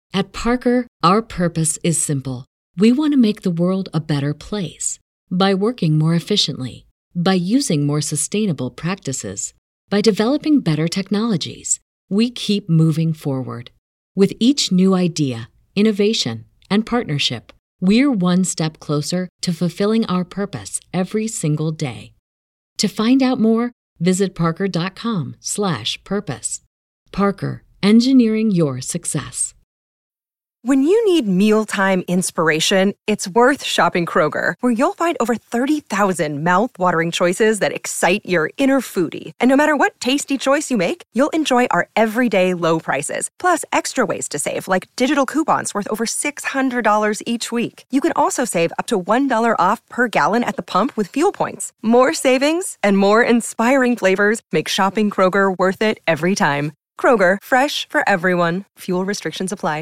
At Parker, our purpose is simple. We want to make the world a better place by working more efficiently, by using more sustainable practices, by developing better technologies. We keep moving forward. With each new idea, innovation, and partnership, we're one step closer to fulfilling our purpose every single day. To find out more, visit parker.com/purpose. Parker, engineering your success. When you need mealtime inspiration, it's worth shopping Kroger, where you'll find over 30,000 mouth-watering choices that excite your inner foodie. And no matter what tasty choice you make, you'll enjoy our everyday low prices, plus extra ways to save, like digital coupons worth over $600 each week. You can also save up to $1 off per gallon at the pump with fuel points. More savings and more inspiring flavors make shopping Kroger worth it every time. Kroger, fresh for everyone. Fuel restrictions apply.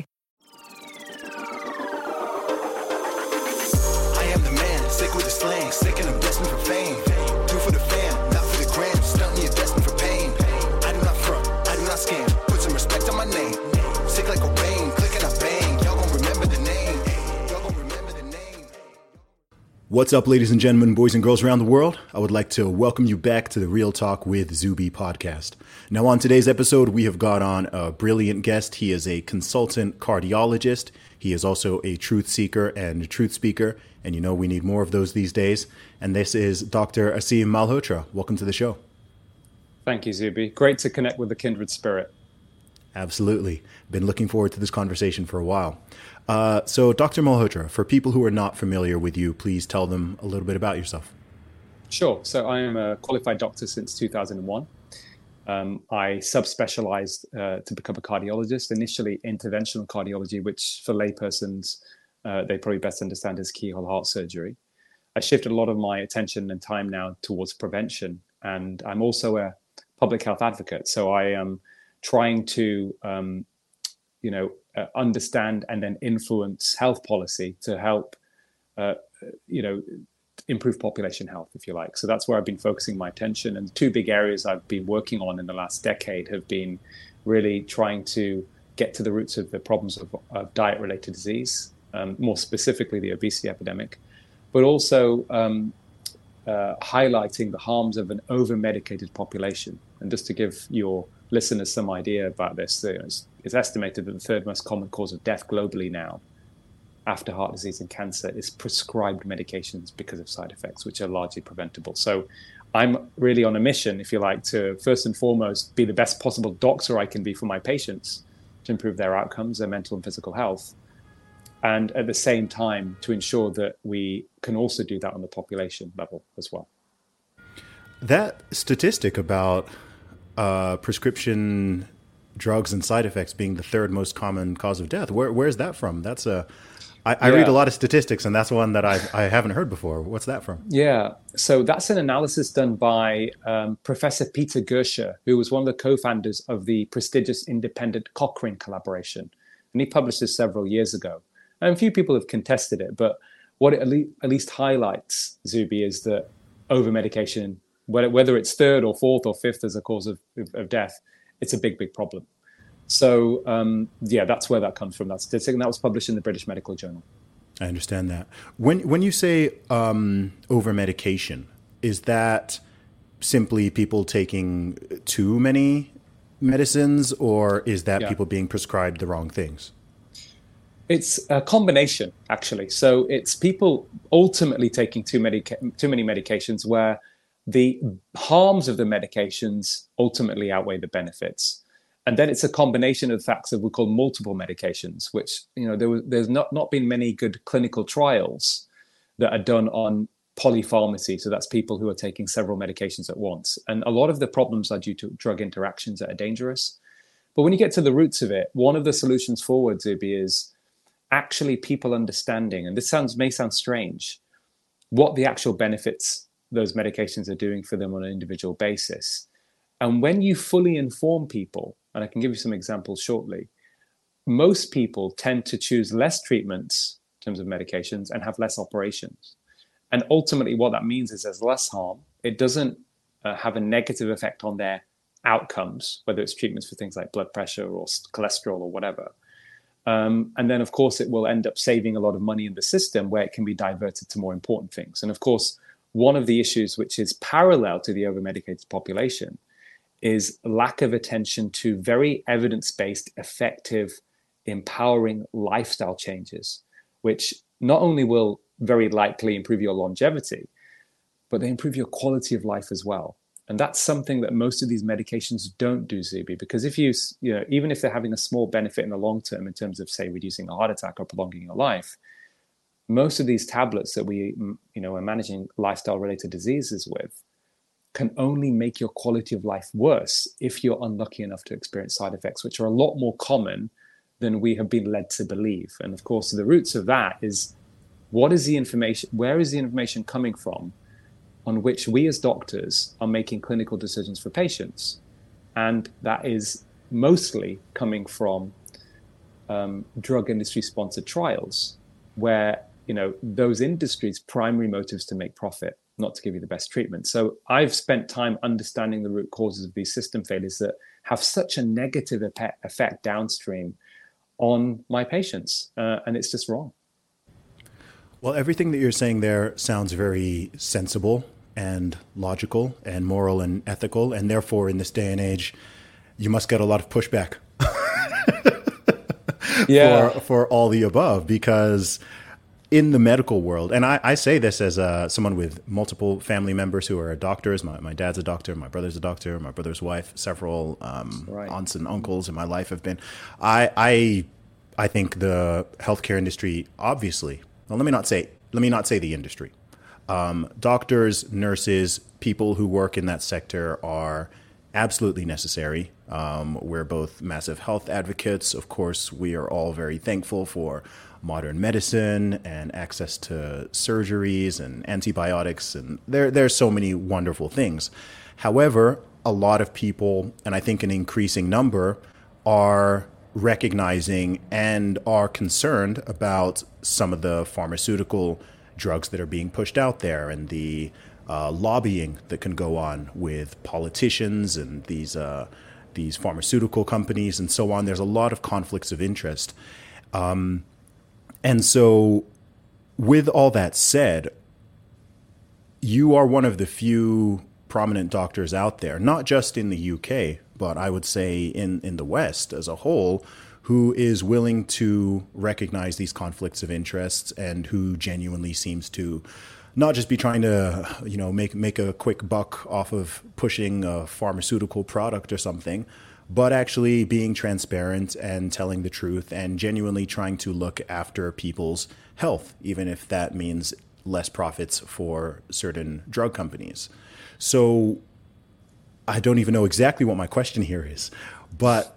Sick with the slang, sick and I'm destined for fame. Do for the fam, not for the gram. Stunt me, you're destined for pain. I do not front, I do not scam. Put some respect on my name. Sick like a rain, click and I bang. Y'all gon' remember the name. Y'all gon' remember the name. What's up, ladies and gentlemen, boys and girls around the world? I would like to welcome you back to the Real Talk with Zuby podcast. Now, on today's episode, we have got on a brilliant guest. He is a consultant cardiologist. He is also a truth seeker and truth speaker. And you know, we need more of those these days. And this is Dr. Aseem Malhotra. Welcome to the show. Thank you, Zuby. Great to connect with the kindred spirit. Absolutely. Been looking forward to this conversation for a while. So Dr. Malhotra, for people who are not familiar with you, please tell them a little bit about yourself. Sure. So I am a qualified doctor since 2001. I subspecialized to become a cardiologist, initially interventional cardiology, which for laypersons, they probably best understand as keyhole heart surgery. I shifted a lot of my attention and time now towards prevention. And I'm also a public health advocate. So I am trying to, understand and then influence health policy to help, improve population health, if you like. So that's where I've been focusing my attention. And two big areas I've been working on in the last decade have been really trying to get to the roots of the problems of diet-related disease, more specifically the obesity epidemic, but also highlighting the harms of an over-medicated population. And just to give your listeners some idea about this, it's estimated that the third most common cause of death globally now, after heart disease and cancer, is prescribed medications because of side effects, which are largely preventable. So I'm really on a mission, if you like, to first and foremost be the best possible doctor I can be for my patients to improve their outcomes, their mental and physical health. And at the same time, to ensure that we can also do that on the population level as well. That statistic about prescription drugs and side effects being the third most common cause of death, where is that from? I read a lot of statistics, and that's one that I haven't heard before. What's that from? Yeah, so that's an analysis done by Professor Peter Gerscher, who was one of the co-founders of the prestigious independent Cochrane collaboration. And he published this several years ago. And a few people have contested it, but what it at least highlights, Zuby, is that over-medication, whether it's third or fourth or fifth as a cause of death, it's a big, big problem. So, that's where that comes from, that statistic, and that was published in the British Medical Journal. I understand that. When you say over-medication, is that simply people taking too many medicines, or is that people being prescribed the wrong things? It's a combination, actually. So it's people ultimately taking too many medications where the harms of the medications ultimately outweigh the benefits. And then it's a combination of facts that we call multiple medications, which, there's not been many good clinical trials that are done on polypharmacy. So that's people who are taking several medications at once. And a lot of the problems are due to drug interactions that are dangerous. But when you get to the roots of it, one of the solutions forward, Zuby, is actually people understanding, and this may sound strange, what the actual benefits those medications are doing for them on an individual basis. And when you fully inform people, and I can give you some examples shortly, most people tend to choose less treatments in terms of medications and have less operations. And ultimately what that means is there's less harm. It doesn't have a negative effect on their outcomes, whether it's treatments for things like blood pressure or cholesterol or whatever. And then, of course, it will end up saving a lot of money in the system where it can be diverted to more important things. And of course, one of the issues which is parallel to the over-medicated population is lack of attention to very evidence-based, effective, empowering lifestyle changes, which not only will very likely improve your longevity, but they improve your quality of life as well. And that's something that most of these medications don't do, Zuby, because if you know, even if they're having a small benefit in the long term in terms of, say, reducing a heart attack or prolonging your life, most of these tablets that we, you know, are managing lifestyle-related diseases with can only make your quality of life worse if you're unlucky enough to experience side effects, which are a lot more common than we have been led to believe. And of course, the roots of that is, what is the information, where is the information coming from on which we as doctors are making clinical decisions for patients? And that is mostly coming from drug industry sponsored trials, where, you know, those industries' primary motives to make profit, not to give you the best treatment. So I've spent time understanding the root causes of these system failures that have such a negative effect downstream on my patients, and it's just wrong. Well, everything that you're saying there sounds very sensible and logical and moral and ethical, and therefore in this day and age, you must get a lot of pushback for all the above, because in the medical world, and I say this as someone with multiple family members who are doctors. My dad's a doctor, my brother's a doctor, my brother's wife, several aunts and uncles in my life have been. I think the healthcare industry, obviously, well, let me not say the industry. Doctors, nurses, people who work in that sector are absolutely necessary. We're both massive health advocates. Of course, we are all very thankful for modern medicine and access to surgeries and antibiotics, and there's so many wonderful things. However, a lot of people, and I think an increasing number, are recognizing and are concerned about some of the pharmaceutical drugs that are being pushed out there, and the lobbying that can go on with politicians and these pharmaceutical companies and so on. There's a lot of conflicts of interest. And so with all that said, you are one of the few prominent doctors out there, not just in the UK, but I would say in the West as a whole, who is willing to recognize these conflicts of interests and who genuinely seems to not just be trying to, you know, make a quick buck off of pushing a pharmaceutical product or something, but actually being transparent and telling the truth and genuinely trying to look after people's health, even if that means less profits for certain drug companies. So I don't even know exactly what my question here is, but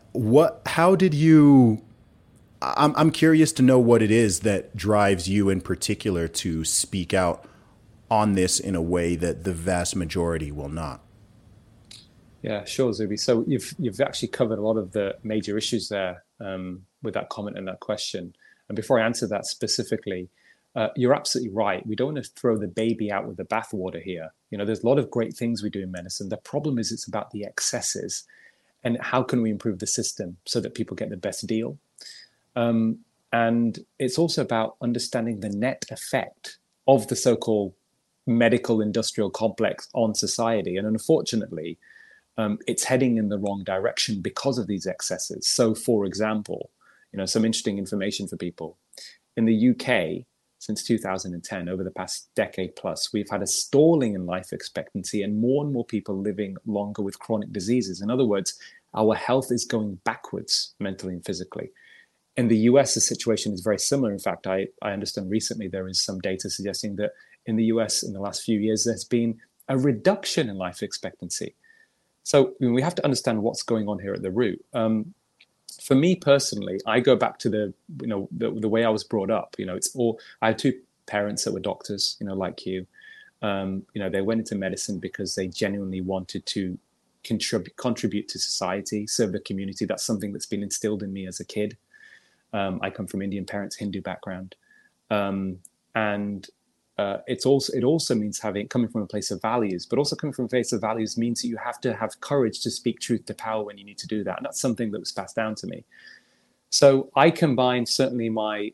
I'm curious to know what it is that drives you in particular to speak out on this in a way that the vast majority will not. Yeah, sure, Zuby. So you've actually covered a lot of the major issues there with that comment and that question. And before I answer that specifically, you're absolutely right. We don't want to throw the baby out with the bathwater here. You know, there's a lot of great things we do in medicine. The problem is it's about the excesses and how can we improve the system so that people get the best deal. And it's also about understanding the net effect of the so-called medical industrial complex on society. And unfortunately, it's heading in the wrong direction because of these excesses. So, for example, you know, some interesting information for people. In the UK, since 2010, over the past decade plus, we've had a stalling in life expectancy and more people living longer with chronic diseases. In other words, our health is going backwards mentally and physically. In the US, the situation is very similar. In fact, I understand recently there is some data suggesting that in the US in the last few years, there's been a reduction in life expectancy. So we have to understand what's going on here at the root. For me personally, I go back to the way I was brought up. You know, I had two parents that were doctors, you know, like you. You know, they went into medicine because they genuinely wanted to contribute to society, serve the community. That's something that's been instilled in me as a kid. I come from Indian parents, Hindu background, and it also means coming from a place of values, but also coming from a place of values means that you have to have courage to speak truth to power when you need to do that. And that's something that was passed down to me. So I combine certainly my,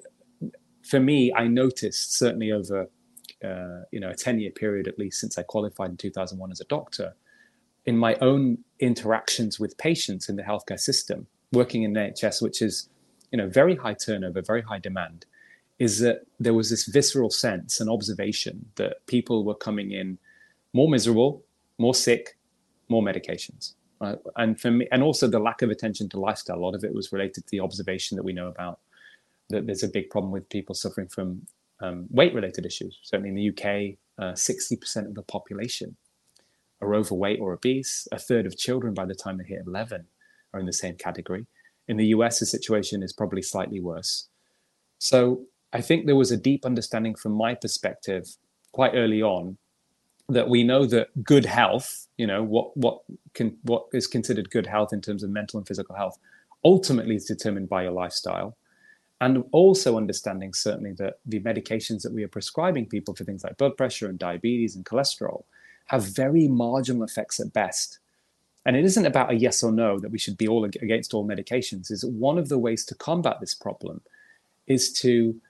for me, I noticed certainly over, a 10-year period, at least since I qualified in 2001 as a doctor, in my own interactions with patients in the healthcare system, working in NHS, which is, very high turnover, very high demand, is that there was this visceral sense and observation that people were coming in more miserable, more sick, more medications. And for me, and also the lack of attention to lifestyle, a lot of it was related to the observation that we know about, that there's a big problem with people suffering from weight-related issues. Certainly in the UK, 60% of the population are overweight or obese. A third of children by the time they hit 11 are in the same category. In the US, the situation is probably slightly worse. So I think there was a deep understanding from my perspective quite early on that we know that good health, what is considered good health in terms of mental and physical health, ultimately is determined by your lifestyle. And also understanding certainly that the medications that we are prescribing people for things like blood pressure and diabetes and cholesterol have very marginal effects at best. And it isn't about a yes or no that we should be all against all medications. Is one of the ways to combat this problem is to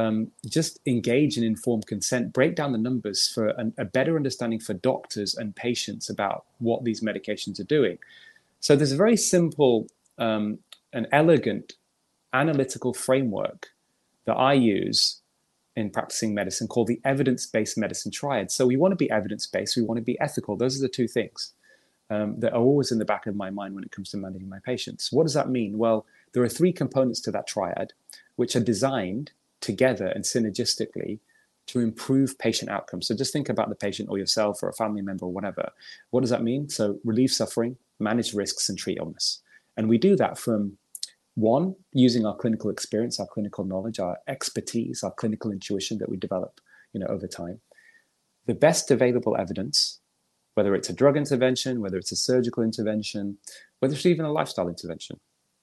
just engage in informed consent, break down the numbers for a better understanding for doctors and patients about what these medications are doing. So there's a very simple and elegant analytical framework that I use in practicing medicine called the evidence-based medicine triad. So we want to be evidence-based, we want to be ethical. Those are the two things that are always in the back of my mind when it comes to managing my patients. What does that mean? Well, there are three components to that triad, which are designed together and synergistically to improve patient outcomes. So just think about the patient or yourself or a family member or whatever. What does that mean? So relieve suffering, manage risks, and treat illness. And we do that from one, using our clinical experience, our clinical knowledge, our expertise, our clinical intuition that we develop, over time. The best available evidence, whether it's a drug intervention, whether it's a surgical intervention, whether it's even a lifestyle intervention.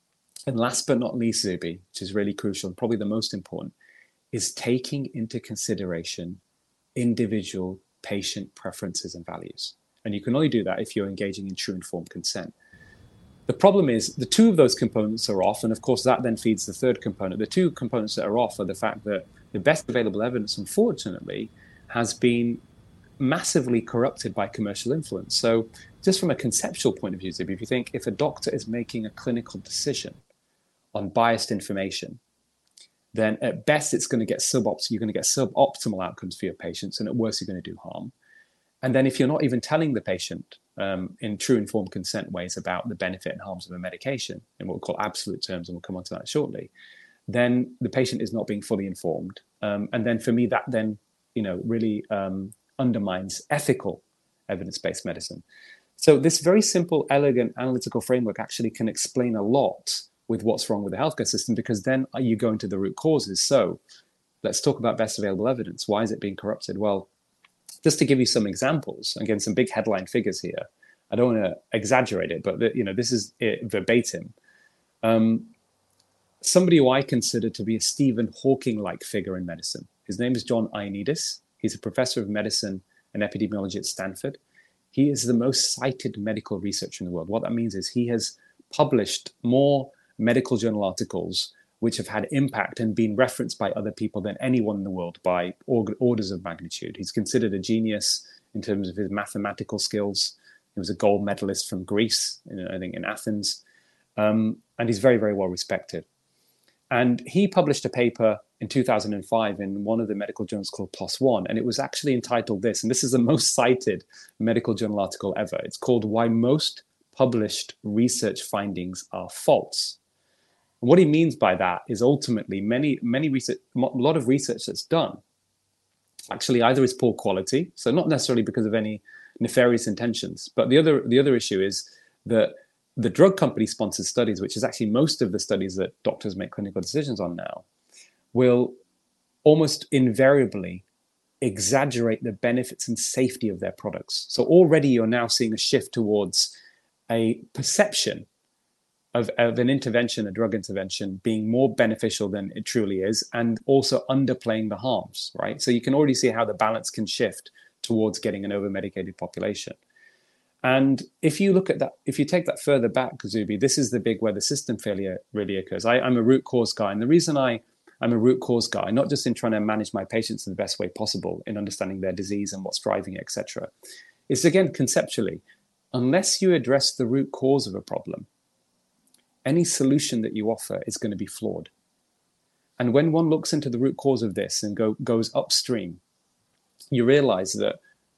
And last but not least, Zuby, which is really crucial and probably the most important, is taking into consideration individual patient preferences and values. And you can only do that if you're engaging in true informed consent. The problem is the two of those components are off, and of course that then feeds the third component. The two components that are off are the fact that the best available evidence, unfortunately, has been massively corrupted by commercial influence. So just from a conceptual point of view, Zuby, if you think if a doctor is making a clinical decision on biased information, then at best you're going to get suboptimal outcomes for your patients, and at worst you're going to do harm. And then if you're not even telling the patient in true informed consent ways about the benefit and harms of a medication in what we call absolute terms, and we'll come on to that shortly, then the patient is not being fully informed. And then for me, that then really undermines ethical evidence-based medicine. So this very simple, elegant analytical framework actually can explain a lot with what's wrong with the healthcare system, because then you go into the root causes. So let's talk about best available evidence. Why is it being corrupted? Well, just to give you some examples, again, some big headline figures here. I don't want to exaggerate it, but this is it verbatim. Somebody who I consider to be a Stephen Hawking-like figure in medicine. His name is John Ioannidis. He's a professor of medicine and epidemiology at Stanford. He is the most cited medical researcher in the world. What that means is he has published more medical journal articles which have had impact and been referenced by other people than anyone in the world by orders of magnitude. He's considered a genius in terms of his mathematical skills. He was a gold medalist from Greece, I think in Athens. And he's very, very well respected. And he published a paper in 2005 in one of the medical journals called PLOS ONE, and it was actually entitled this, and this is the most cited medical journal article ever. It's called Why Most Published Research Findings Are False. And what he means by that is ultimately many research, a lot of research that's done actually either is poor quality, so not necessarily because of any nefarious intentions, but the other issue is that the drug company sponsored studies, which is actually most of the studies that doctors make clinical decisions on now, will almost invariably exaggerate the benefits and safety of their products. So already you're now seeing a shift towards a perception of an intervention, a drug intervention, being more beneficial than it truly is, and also underplaying the harms, right? So you can already see how the balance can shift towards getting an over-medicated population. And if you look at that, if you take that further back, Zuby, this is the big where the system failure really occurs. I'm a root cause guy. And the reason I'm a root cause guy, not just in trying to manage my patients in the best way possible, in understanding their disease and what's driving it, etc., is again, conceptually, unless you address the root cause of a problem, any solution that you offer is going to be flawed. And when one looks into the root cause of this and goes upstream, you realize that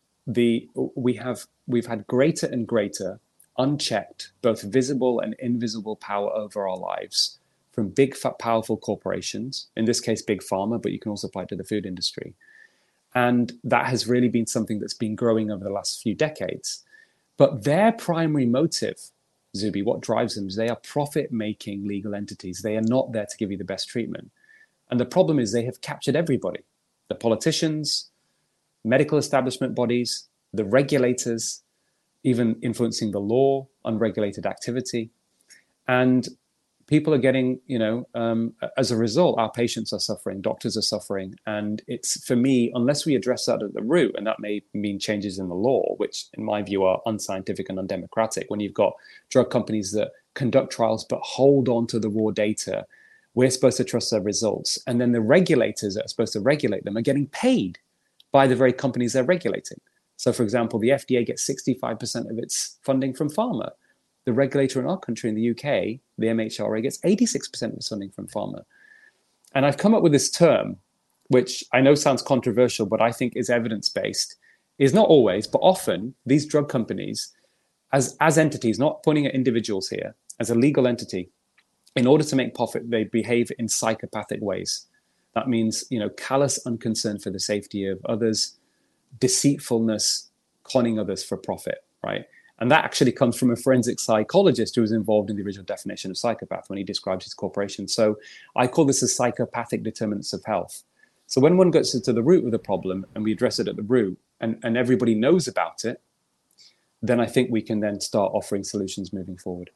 we've had greater and greater unchecked, both visible and invisible power over our lives from big, fat, powerful corporations, in this case, big pharma, but you can also apply it to the food industry. And that has really been something that's been growing over the last few decades. But their primary motive, Zuby, what drives them is they are profit-making legal entities. They are not there to give you the best treatment. And the problem is they have captured everybody, the politicians, medical establishment bodies, the regulators, even influencing the law, unregulated activity. And people are getting, as a result, our patients are suffering, doctors are suffering. And it's, for me, unless we address that at the root, and that may mean changes in the law, which in my view are unscientific and undemocratic, when you've got drug companies that conduct trials but hold on to the raw data, we're supposed to trust their results. And then the regulators that are supposed to regulate them are getting paid by the very companies they're regulating. So, for example, the FDA gets 65% of its funding from pharma. The regulator in our country, in the UK, the MHRA, gets 86% of its funding from pharma. And I've come up with this term, which I know sounds controversial, but I think is evidence-based, is not always, but often these drug companies, as entities, not pointing at individuals here, as a legal entity, in order to make profit, they behave in psychopathic ways. That means, callous unconcern for the safety of others, deceitfulness, conning others for profit, right? And that actually comes from a forensic psychologist who was involved in the original definition of psychopath when he described his corporation. So I call this a psychopathic determinants of health. So when one gets to the root of the problem and we address it at the root and everybody knows about it, then I think we can then start offering solutions moving forward.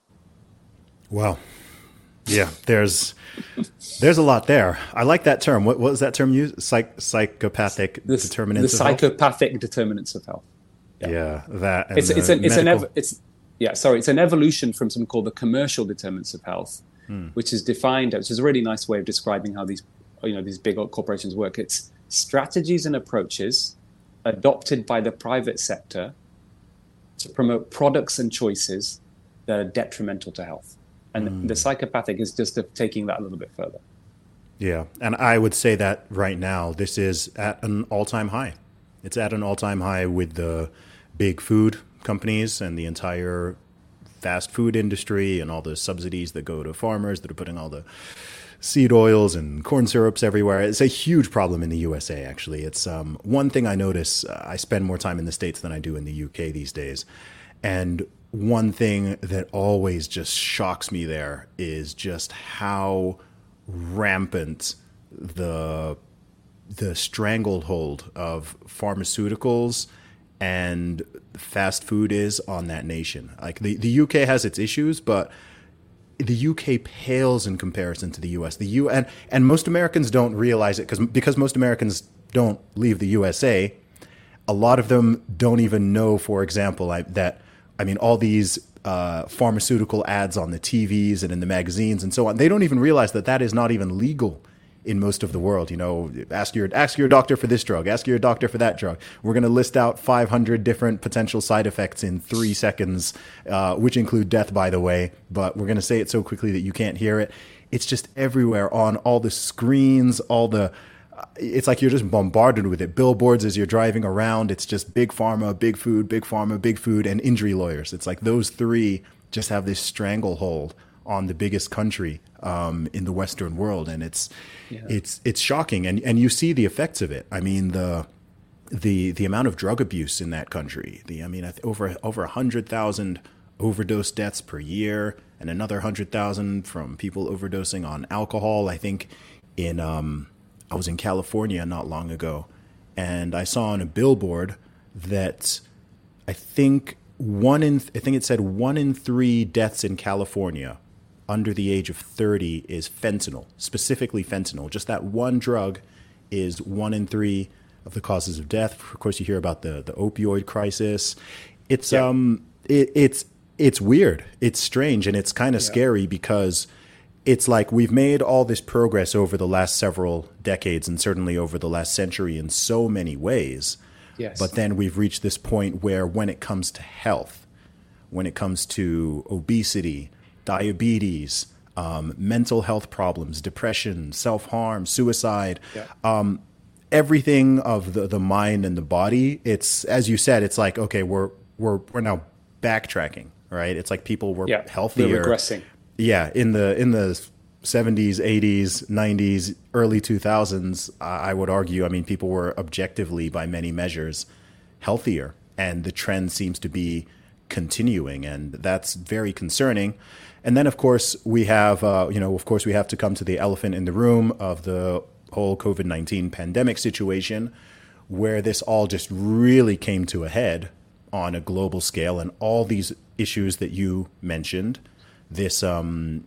Wow. Yeah, there's a lot there. I like that term. What was that term used? Psychopathic determinants of health? The psychopathic determinants of health. Yeah, that. It's an evolution from something called the commercial determinants of health, which is defined, which is a really nice way of describing how these big corporations work. It's strategies and approaches adopted by the private sector to promote products and choices that are detrimental to health. And the psychopathic is just taking that a little bit further. Yeah, and I would say that right now, this is at an all-time high. It's at an all-time high with the big food companies and the entire fast food industry and all the subsidies that go to farmers that are putting all the seed oils and corn syrups everywhere. It's a huge problem in the USA, actually. It's one thing I notice. I spend more time in the States than I do in the UK these days. And one thing that always just shocks me there is just how rampant the stranglehold of pharmaceuticals and fast food is on that nation. Like the UK has its issues, but the UK pales in comparison to the US. And most Americans don't realize it because most Americans don't leave the USA. A lot of them don't even know, for example, all these pharmaceutical ads on the TVs and in the magazines and so on, they don't even realize that is not even legal in most of the world. Ask your doctor for this drug, ask your doctor for that drug. We're going to list out 500 different potential side effects in 3 seconds, which include death, by the way, but we're going to say it so quickly that you can't hear it. It's just everywhere on all the screens, it's like you're just bombarded with it. Billboards as you're driving around. It's just big pharma, big food, and injury lawyers. It's like those three just have this stranglehold on the biggest country in the Western world, and it's shocking. And you see the effects of it. I mean, the amount of drug abuse in that country. Over 100,000 overdose deaths per year, and another 100,000 from people overdosing on alcohol. I think I was in California not long ago, and I saw on a billboard that I think it said 1 in 3 deaths in California under the age of 30 is fentanyl, specifically fentanyl. Just that one drug is 1 in 3 of the causes of death. Of course, you hear about the opioid crisis. It's it's weird. It's strange, and it's kind of scary because it's like we've made all this progress over the last several decades and certainly over the last century in so many ways. Yes. But then we've reached this point where when it comes to health, when it comes to obesity, diabetes, mental health problems, depression, self-harm, suicide, everything of the mind and the body, it's, as you said, it's like, okay, we're now backtracking, right? It's like people were healthier. We're regressing. Yeah, in the 70s, 80s, 90s, early 2000s, I would argue, I mean, people were objectively, by many measures, healthier. And the trend seems to be continuing. And that's very concerning. And then, of course, we have, we have to come to the elephant in the room of the whole COVID-19 pandemic situation, where this all just really came to a head on a global scale. And all these issues that you mentioned, this, tell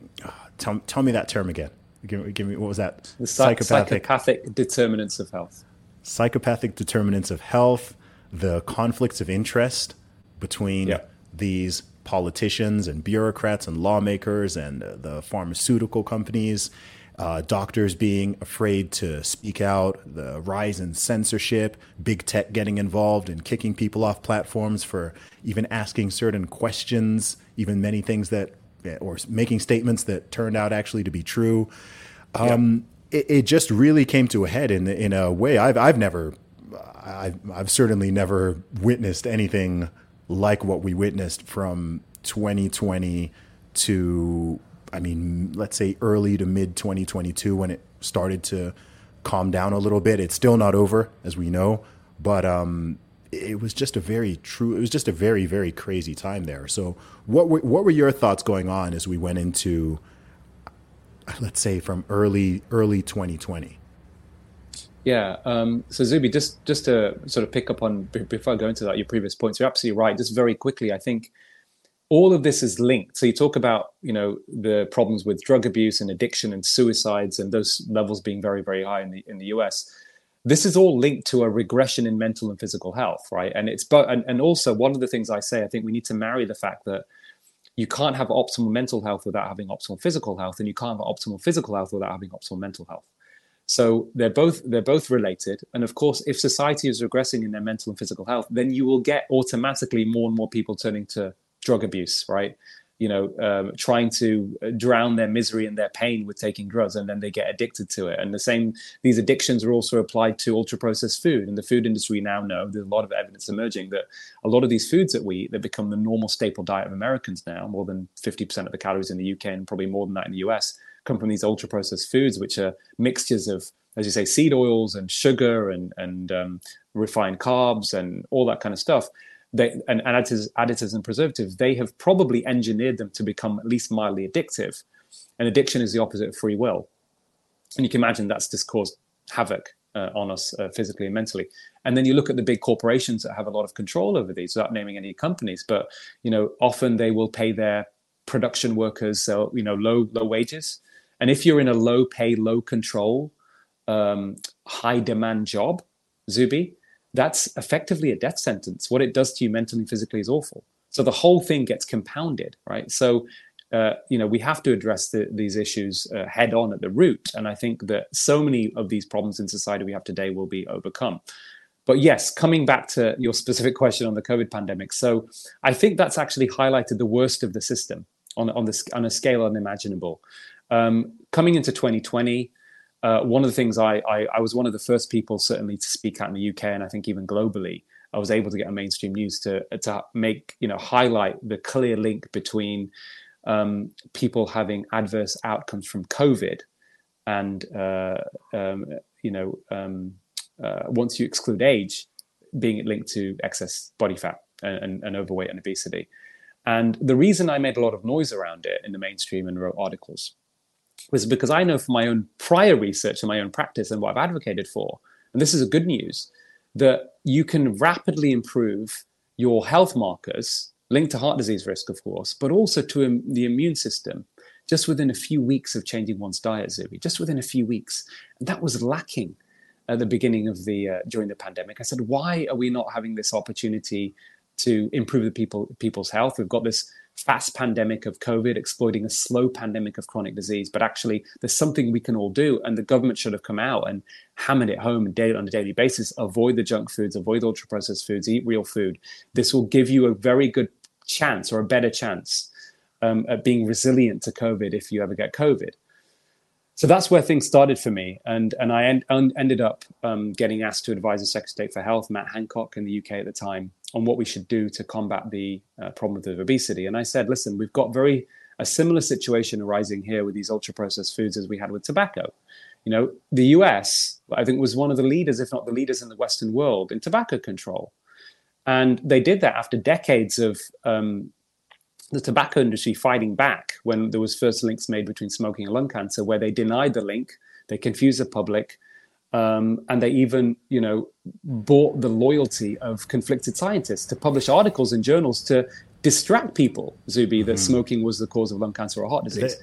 me that term again. Give me, what was that? The psychopathic determinants of health. Psychopathic determinants of health, the conflicts of interest between these politicians and bureaucrats and lawmakers and the pharmaceutical companies, doctors being afraid to speak out, the rise in censorship, big tech getting involved and kicking people off platforms for even asking certain questions, even many things that, or making statements that turned out actually to be true. It just really came to a head in a way I've certainly never witnessed anything like what we witnessed from 2020 to, I mean, let's say early to mid 2022 when it started to calm down a little bit. It's still not over, as we know, but it was just a very, very crazy time there. So what were your thoughts going on as we went into, let's say, from early 2020? Yeah. So Zuby, just to sort of pick up on, before I go into that, your previous points, you're absolutely right. Just very quickly, I think all of this is linked. So you talk about, the problems with drug abuse and addiction and suicides and those levels being very, very high in the US. This is all linked to a regression in mental and physical health, right? And and also one of the things I say, I think we need to marry the fact that you can't have optimal mental health without having optimal physical health, and you can't have optimal physical health without having optimal mental health. So they're both related. And of course, if society is regressing in their mental and physical health, then you will get automatically more and more people turning to drug abuse, right? Trying to drown their misery and their pain with taking drugs, and then they get addicted to it. And these addictions are also applied to ultra-processed food. In the food industry now know, there's a lot of evidence emerging that a lot of these foods that we eat, that become the normal staple diet of Americans now, more than 50% of the calories in the UK and probably more than that in the US, come from these ultra-processed foods, which are mixtures of, as you say, seed oils and sugar and refined carbs and all that kind of stuff. And additives and preservatives, they have probably engineered them to become at least mildly addictive. And addiction is the opposite of free will. And you can imagine that's just caused havoc on us physically and mentally. And then you look at the big corporations that have a lot of control over these, without naming any companies, but often they will pay their production workers low wages. And if you're in a low pay, low control, high demand job, Zuby, that's effectively a death sentence. What it does to you mentally, physically is awful. So the whole thing gets compounded, right? So, we have to address these issues head on at the root. And I think that so many of these problems in society we have today will be overcome. But yes, coming back to your specific question on the COVID pandemic. So I think that's actually highlighted the worst of the system on a scale unimaginable. Coming into 2020, one of the things I was one of the first people certainly to speak out in the UK, and I think even globally, I was able to get a mainstream news to make, highlight the clear link between people having adverse outcomes from COVID and, once you exclude age, being linked to excess body fat and overweight and obesity. And the reason I made a lot of noise around it in the mainstream and wrote articles was because I know from my own prior research and my own practice and what I've advocated for, and this is a good news, that you can rapidly improve your health markers linked to heart disease risk, of course, but also to the immune system just within a few weeks of changing one's diet, Zuby, just within a few weeks. And that was lacking at the beginning of during the pandemic. I said, why are we not having this opportunity to improve the people's health. We've got this fast pandemic of COVID exploiting a slow pandemic of chronic disease. But actually, there's something we can all do. And the government should have come out and hammered it home on a daily basis. Avoid the junk foods, avoid ultra processed foods, eat real food. This will give you a very good chance, or a better chance, at being resilient to COVID if you ever get COVID. So that's where things started for me. And I ended up getting asked to advise the Secretary of State for Health, Matt Hancock, in the UK at the time, on what we should do to combat the problem of obesity. And I said, listen, we've got a similar situation arising here with these ultra-processed foods as we had with tobacco. The US, I think, was one of the leaders, if not the leaders in the Western world, in tobacco control. And they did that after decades of the tobacco industry fighting back when there was first links made between smoking and lung cancer, where they denied the link, they confused the public, and they even, bought the loyalty of conflicted scientists to publish articles in journals to distract people, Zuby, that smoking was the cause of lung cancer or heart disease.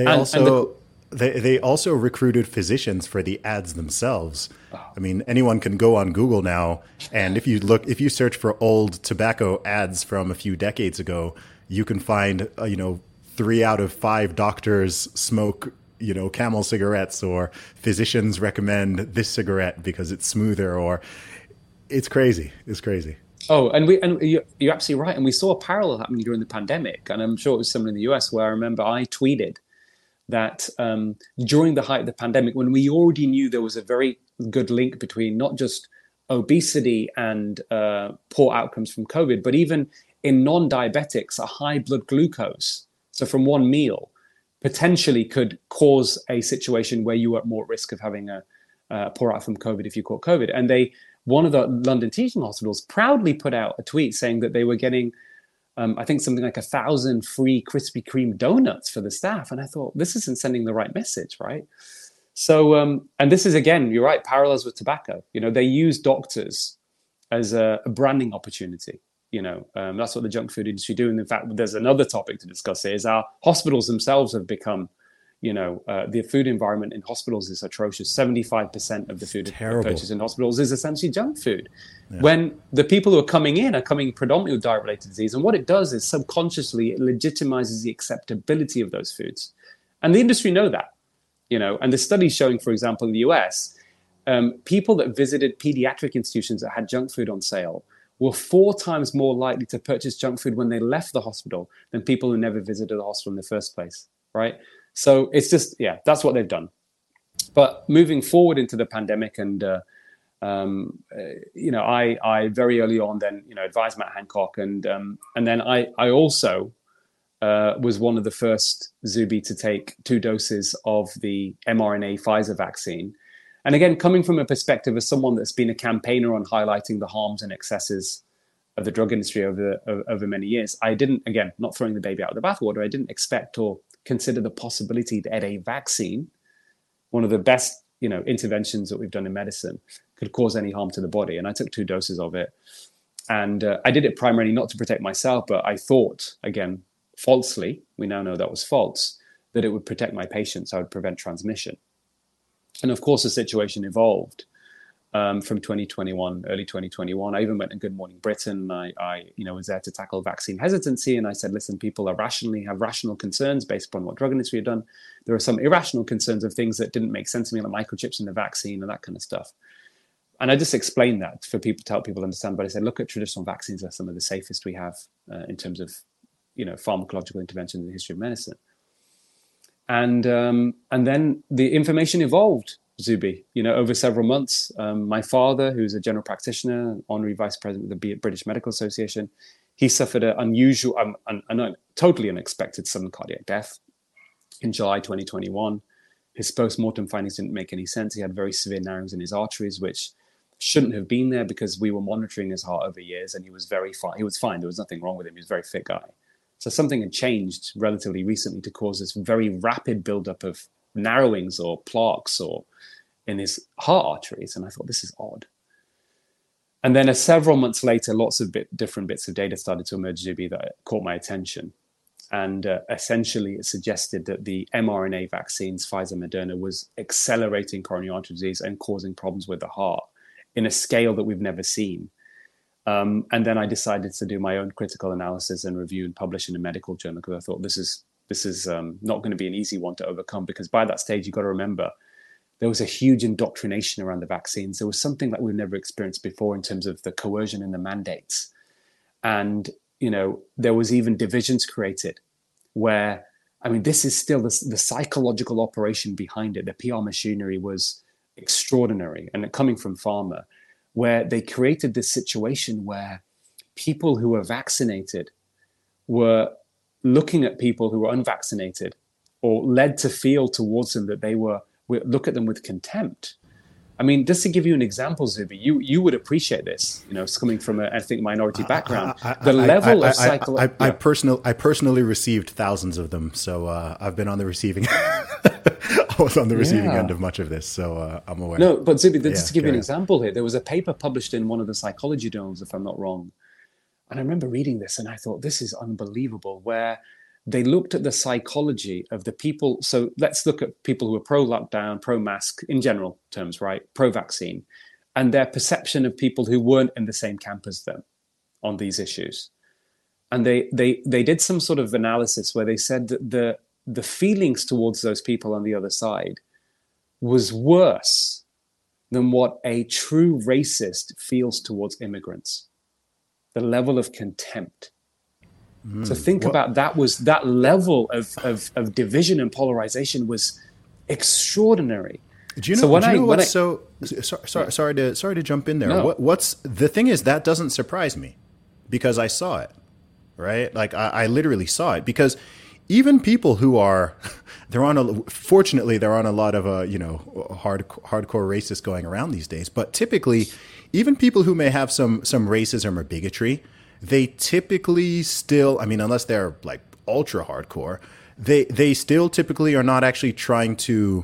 They also recruited physicians for the ads themselves. I mean, anyone can go on Google now, and if you search for old tobacco ads from a few decades ago, you can find 3 out of 5 doctors smoke Camel cigarettes, or physicians recommend this cigarette because it's smoother, or it's crazy. It's crazy. Oh, and you're absolutely right. And we saw a parallel happening during the pandemic, and I'm sure it was similar in the US, where I remember I tweeted that during the height of the pandemic, when we already knew there was a very good link between not just obesity and poor outcomes from COVID, but even in non-diabetics, a high blood glucose, so from one meal, potentially could cause a situation where you are at more risk of having a poor outcome from COVID if you caught COVID. And one of the London teaching hospitals proudly put out a tweet saying that they were getting, I think, something like 1,000 free Krispy Kreme donuts for the staff. And I thought, this isn't sending the right message, right? So, and this is, again, you're right, parallels with tobacco. They use doctors as a branding opportunity. That's what the junk food industry do. And in fact, there's another topic to discuss here, is our hospitals themselves have become, the food environment in hospitals is atrocious. 75% of the food purchased in hospitals is essentially junk food. Yeah. When the people who are coming predominantly with diet-related disease. And what it does is subconsciously, it legitimizes the acceptability of those foods. And the industry know that, and the studies showing, for example, in the US, people that visited pediatric institutions that had junk food on sale were 4 times more likely to purchase junk food when they left the hospital than people who never visited the hospital in the first place, right? So it's just, that's what they've done. But moving forward into the pandemic, and I very early on then advised Matt Hancock, and then I also was one of the first, Zuby, to take 2 doses of the mRNA Pfizer vaccine. And again, coming from a perspective as someone that's been a campaigner on highlighting the harms and excesses of the drug industry over many years, I didn't, again, not throwing the baby out of the bathwater, I didn't expect or consider the possibility that a vaccine, one of the best, interventions that we've done in medicine, could cause any harm to the body. And I took 2 doses of it. And I did it primarily not to protect myself, but I thought, again, falsely, we now know that was false, that it would protect my patients, I would prevent transmission. And of course, the situation evolved from 2021, early 2021. I even went to Good Morning Britain. I was there to tackle vaccine hesitancy. And I said, listen, people have rational concerns based upon what drug industry had done. There are some irrational concerns of things that didn't make sense to me, like microchips in the vaccine and that kind of stuff. And I just explained that for people, to help people understand. But I said, look, at traditional vaccines are some of the safest we have in terms of, pharmacological intervention in the history of medicine. And then the information evolved, Zuby, over several months. My father, who's a general practitioner, honorary vice president of the British Medical Association, he suffered an unusual, totally unexpected sudden cardiac death in July 2021. His post-mortem findings didn't make any sense. He had very severe narrowings in his arteries, which shouldn't have been there because we were monitoring his heart over years, and he was very fine. He was fine. There was nothing wrong with him. He was a very fit guy. So something had changed relatively recently to cause this very rapid buildup of narrowings or plaques or in his heart arteries. And I thought, this is odd. And then several months later, lots of different bits of data started to emerge, Zuby, that caught my attention. And essentially, it suggested that the mRNA vaccines, Pfizer, Moderna, was accelerating coronary artery disease and causing problems with the heart in a scale that we've never seen. And then I decided to do my own critical analysis and review and publish in a medical journal, because I thought this is not going to be an easy one to overcome, because by that stage, you've got to remember, there was a huge indoctrination around the vaccines. There was something that we've never experienced before in terms of the coercion and the mandates. And, there was even divisions created where, this is still the psychological operation behind it. The PR machinery was extraordinary, and coming from pharma, where they created this situation where people who were vaccinated were looking at people who were unvaccinated, or led to feel towards them that they look at them with contempt. Just to give you an example, Zuby, you would appreciate this, it's coming from an ethnic minority background. I personally received thousands of them, so I've been on the receiving. I was on the receiving end of much of this, so I'm aware. No, but Zuby, just to give you an example here, there was a paper published in one of the psychology journals, if I'm not wrong, and I remember reading this, and I thought, this is unbelievable, where they looked at the psychology of the people. So let's look at people who are pro-lockdown, pro-mask in general terms, right? Pro-vaccine, and their perception of people who weren't in the same camp as them on these issues. And they did some sort of analysis where they said that the feelings towards those people on the other side was worse than what a true racist feels towards immigrants. The level of contempt. So think about that level of division and polarization was extraordinary. Do you know? Sorry to jump in there. No. What's the thing is, that doesn't surprise me, because I saw it, right? Like I literally saw it, because even people who are, fortunately they're on a lot of hardcore racists going around these days. But typically, even people who may have some racism or bigotry, they typically still, unless they're like ultra hardcore, they still typically are not actually trying to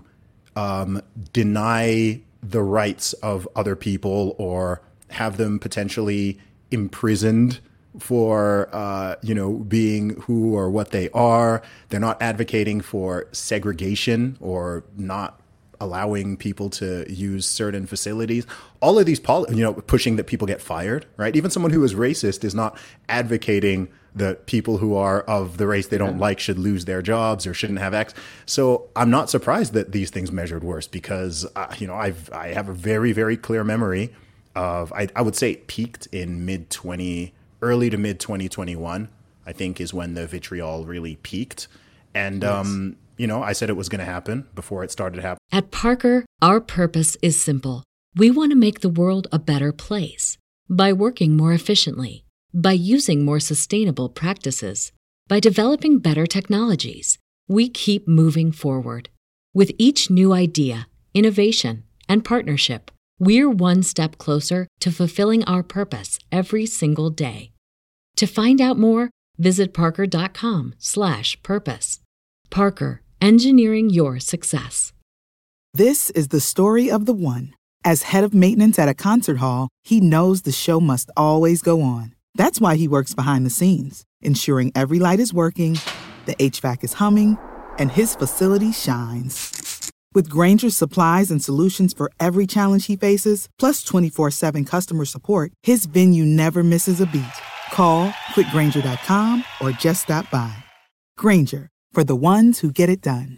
deny the rights of other people or have them potentially imprisoned for being who or what they are. They're not advocating for segregation or not allowing people to use certain facilities. All of these, pushing that people get fired, right? Even someone who is racist is not advocating that people who are of the race they don't like should lose their jobs or shouldn't have access. So I'm not surprised that these things measured worse, because I have a very, very clear memory of, I would say it peaked in early to mid 2021, I think, is when the vitriol really peaked. And I said it was going to happen before it started happening. At Parker, our purpose is simple. We want to make the world a better place by working more efficiently, by using more sustainable practices, by developing better technologies. We keep moving forward. With each new idea, innovation, and partnership, we're one step closer to fulfilling our purpose every single day. To find out more, visit parker.com/purpose. Parker, engineering your success. This is the story of the one. As head of maintenance at a concert hall, he knows the show must always go on. That's why he works behind the scenes, ensuring every light is working, the HVAC is humming, and his facility shines. With Grainger's supplies and solutions for every challenge he faces, plus 24/7 customer support, his venue never misses a beat. Call quickgrainger.com or just stop by. Grainger, for the ones who get it done.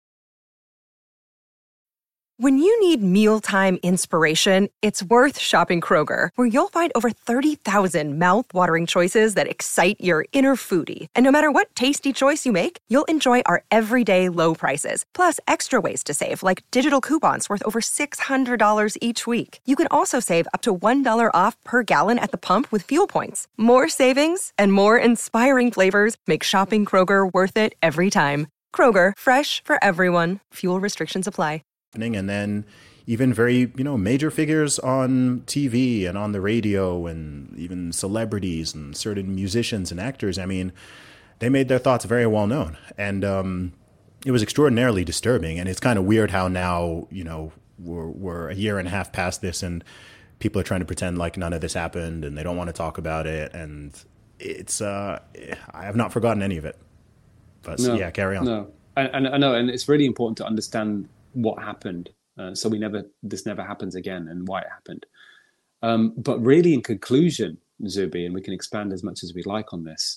When you need mealtime inspiration, it's worth shopping Kroger, where you'll find over 30,000 mouth-watering choices that excite your inner foodie. And no matter what tasty choice you make, you'll enjoy our everyday low prices, plus extra ways to save, like digital coupons worth over $600 each week. You can also save up to $1 off per gallon at the pump with fuel points. More savings and more inspiring flavors make shopping Kroger worth it every time. Kroger, fresh for everyone. Fuel restrictions apply. And then even very, major figures on TV and on the radio, and even celebrities and certain musicians and actors, they made their thoughts very well known. And it was extraordinarily disturbing. And it's kind of weird how now, we're a year and a half past this, and people are trying to pretend like none of this happened and they don't want to talk about it. And it's, I have not forgotten any of it. But carry on. No, and I know, and it's really important to understand what happened, so this never happens again, and why it happened. But really, in conclusion, Zuby, and we can expand as much as we like on this.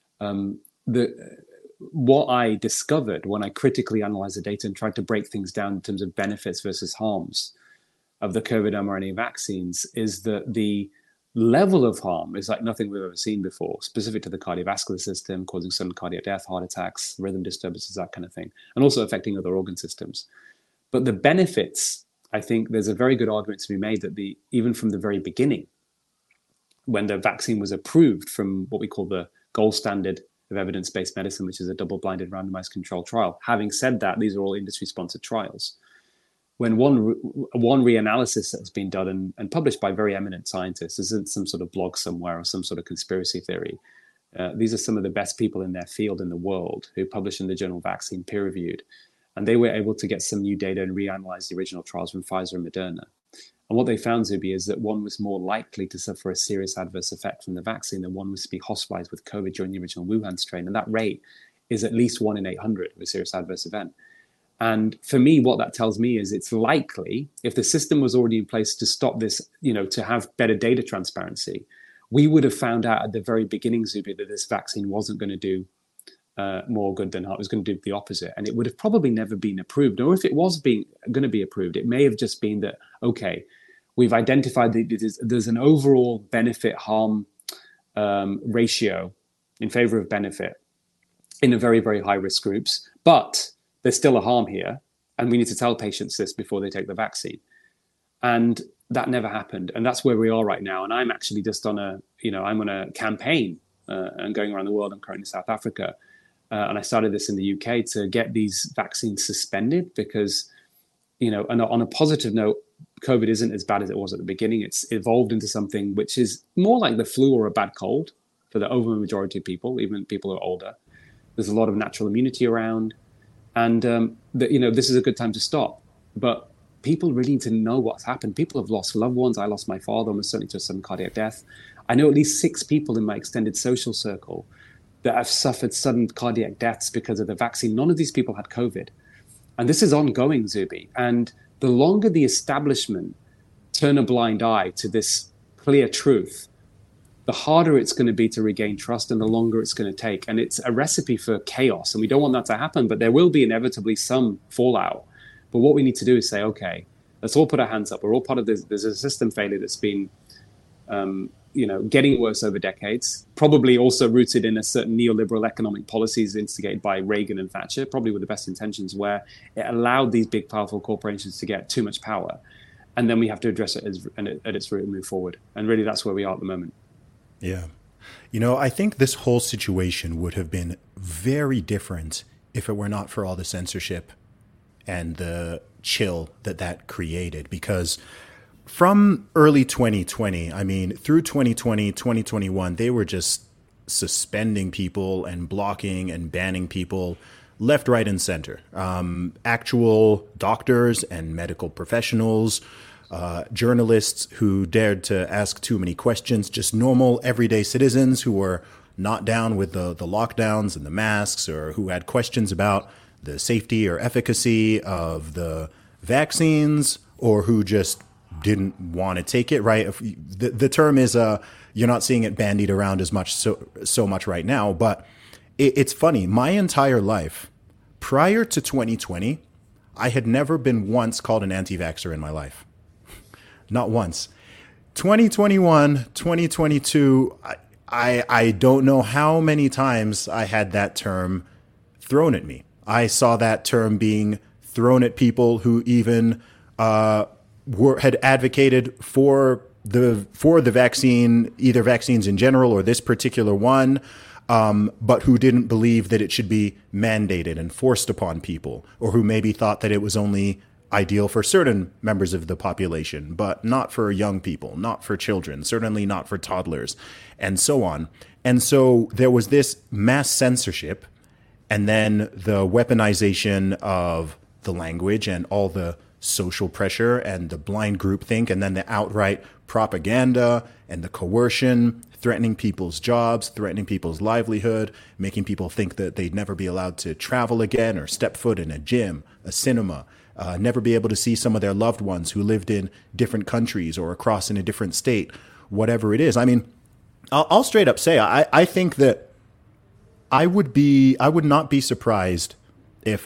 What I discovered when I critically analyzed the data and tried to break things down in terms of benefits versus harms of the COVID mRNA vaccines is that the level of harm is like nothing we've ever seen before, specific to the cardiovascular system, causing sudden cardiac death, heart attacks, rhythm disturbances, that kind of thing, and also affecting other organ systems. But the benefits, I think there's a very good argument to be made that even from the very beginning, when the vaccine was approved from what we call the gold standard of evidence-based medicine, which is a double-blinded randomized controlled trial. Having said that, these are all industry-sponsored trials. When one reanalysis has been done and published by very eminent scientists, this isn't some sort of blog somewhere or some sort of conspiracy theory. These are some of the best people in their field in the world who published in the journal Vaccine, peer-reviewed. And they were able to get some new data and reanalyze the original trials from Pfizer and Moderna. And what they found, Zuby, is that one was more likely to suffer a serious adverse effect from the vaccine than one was to be hospitalized with COVID during the original Wuhan strain. And that rate is at least 1 in 800 of a serious adverse event. And for me, what that tells me is it's likely, if the system was already in place to stop this, to have better data transparency, we would have found out at the very beginning, Zuby, that this vaccine wasn't going to do more good than harm. It was going to do the opposite. And it would have probably never been approved. Or if it was going to be approved, it may have just been that, okay, we've identified that there's an overall benefit-harm ratio in favor of benefit in a very, very high-risk groups. But there's still a harm here. And we need to tell patients this before they take the vaccine. And that never happened. And that's where we are right now. And I'm actually just on I'm on a campaign and going around the world. I'm currently in South Africa. And I started this in the UK to get these vaccines suspended because, and on a positive note, COVID isn't as bad as it was at the beginning. It's evolved into something which is more like the flu or a bad cold for the overwhelming majority of people, even people who are older. There's a lot of natural immunity around. And, this is a good time to stop. But people really need to know what's happened. People have lost loved ones. I lost my father, almost certainly to a sudden cardiac death. I know at least 6 people in my extended social circle that have suffered sudden cardiac deaths because of the vaccine. None of these people had COVID. And this is ongoing, Zuby. And the longer the establishment turn a blind eye to this clear truth, the harder it's going to be to regain trust and the longer it's going to take. And it's a recipe for chaos. And we don't want that to happen, but there will be inevitably some fallout. But what we need to do is say, okay, let's all put our hands up. We're all part of this. There's a system failure that's been getting worse over decades, probably also rooted in a certain neoliberal economic policies instigated by Reagan and Thatcher, probably with the best intentions, where it allowed these big, powerful corporations to get too much power. And then we have to address it at its root and move forward. And really, that's where we are at the moment. Yeah. I think this whole situation would have been very different if it were not for all the censorship and the chill that created, because from early 2020, through 2020, 2021, they were just suspending people and blocking and banning people left, right, and center. Actual doctors and medical professionals, journalists who dared to ask too many questions, just normal everyday citizens who were not down with the lockdowns and the masks, or who had questions about the safety or efficacy of the vaccines, or who just didn't want to take it, right? The term is, you're not seeing it bandied around as much, so much right now, but it's funny. My entire life, prior to 2020, I had never been once called an anti-vaxxer in my life. Not once. 2021, 2022, I don't know how many times I had that term thrown at me. I saw that term being thrown at people who even had advocated for the vaccine, either vaccines in general or this particular one, but who didn't believe that it should be mandated and forced upon people, or who maybe thought that it was only ideal for certain members of the population, but not for young people, not for children, certainly not for toddlers, and so on. And so there was this mass censorship, and then the weaponization of the language and all the social pressure and the blind groupthink, and then the outright propaganda and the coercion, threatening people's jobs, threatening people's livelihood, making people think that they'd never be allowed to travel again or step foot in a gym, a cinema, never be able to see some of their loved ones who lived in different countries or across in a different state, whatever it is. I'll straight up say I think that I would not be surprised if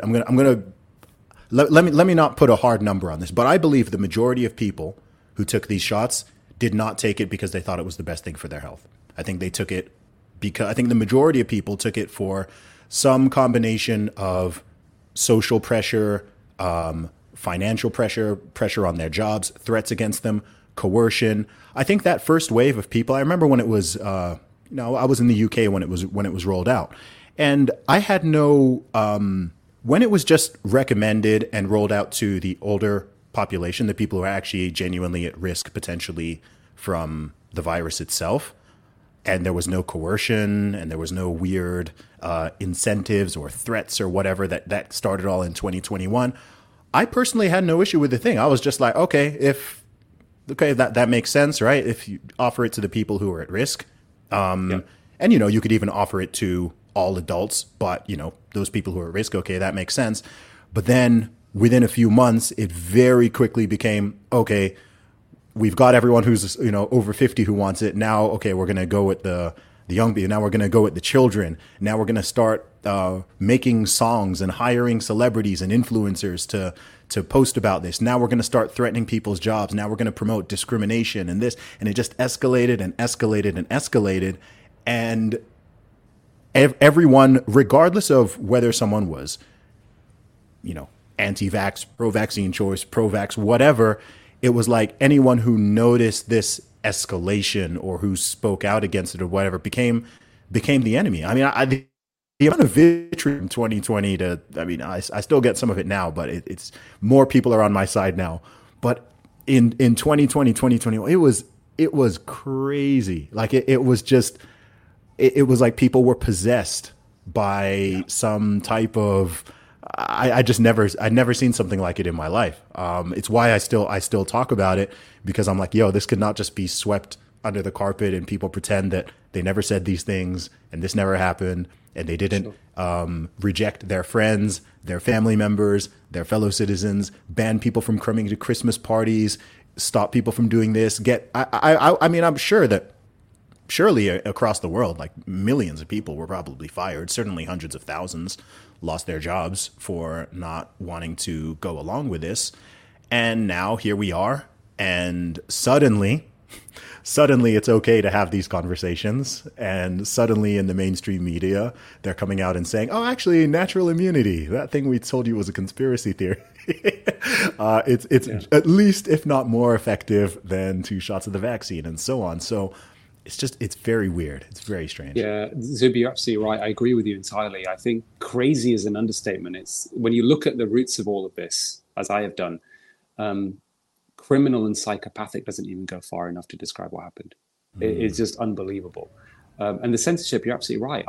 let me not put a hard number on this, but I believe the majority of people who took these shots did not take it because they thought it was the best thing for their health. I think they took it because I think the majority of people took it for some combination of social pressure, financial pressure on their jobs, threats against them, coercion. I think that first wave of people, I remember when it was, I was in the UK when it was rolled out, and I had no, when it was just recommended and rolled out to the older population, the people who are actually genuinely at risk potentially from the virus itself, and there was no coercion and there was no weird incentives or threats or whatever that started all in 2021. I personally had no issue with the thing. I was just like, okay, that makes sense, right? If you offer it to the people who are at risk, and you could even offer it to all adults, but those people who are at risk, okay, that makes sense. But then within a few months, it very quickly became, okay, we've got everyone who's over 50 who wants it. Now, okay, we're going to go with the young people. Now we're going to go with the children. Now we're going to start making songs and hiring celebrities and influencers to post about this. Now we're going to start threatening people's jobs. Now we're going to promote discrimination and this. And it just escalated and escalated and escalated. And everyone, regardless of whether someone was, anti-vax, pro-vaccine choice, pro-vax, whatever, it was like anyone who noticed this escalation or who spoke out against it or whatever became the enemy. I mean, the amount of vitriol in 2020 I still get some of it now, but it's more people are on my side now. But in 2020, 2021, it was crazy. Like it was just, it was like people were possessed by some type of, I'd never seen something like it in my life. It's why I still talk about it, because I'm like, this could not just be swept under the carpet and people pretend that they never said these things and this never happened and they didn't reject their friends, their family members, their fellow citizens, ban people from coming to Christmas parties, stop people from doing this. I mean, I'm sure that surely across the world, like millions of people were probably fired. Certainly hundreds of thousands lost their jobs for not wanting to go along with this. And now here we are. And suddenly it's okay to have these conversations. And suddenly in the mainstream media, they're coming out and saying, oh, actually, natural immunity, that thing we told you was a conspiracy theory. It's at least, if not more effective than 2 shots of the vaccine and so on. So it's very weird. It's very strange. Yeah, Zuby, you're absolutely right. I agree with you entirely. I think crazy is an understatement. It's when you look at the roots of all of this, as I have done, criminal and psychopathic doesn't even go far enough to describe what happened. It's just unbelievable. And the censorship, you're absolutely right.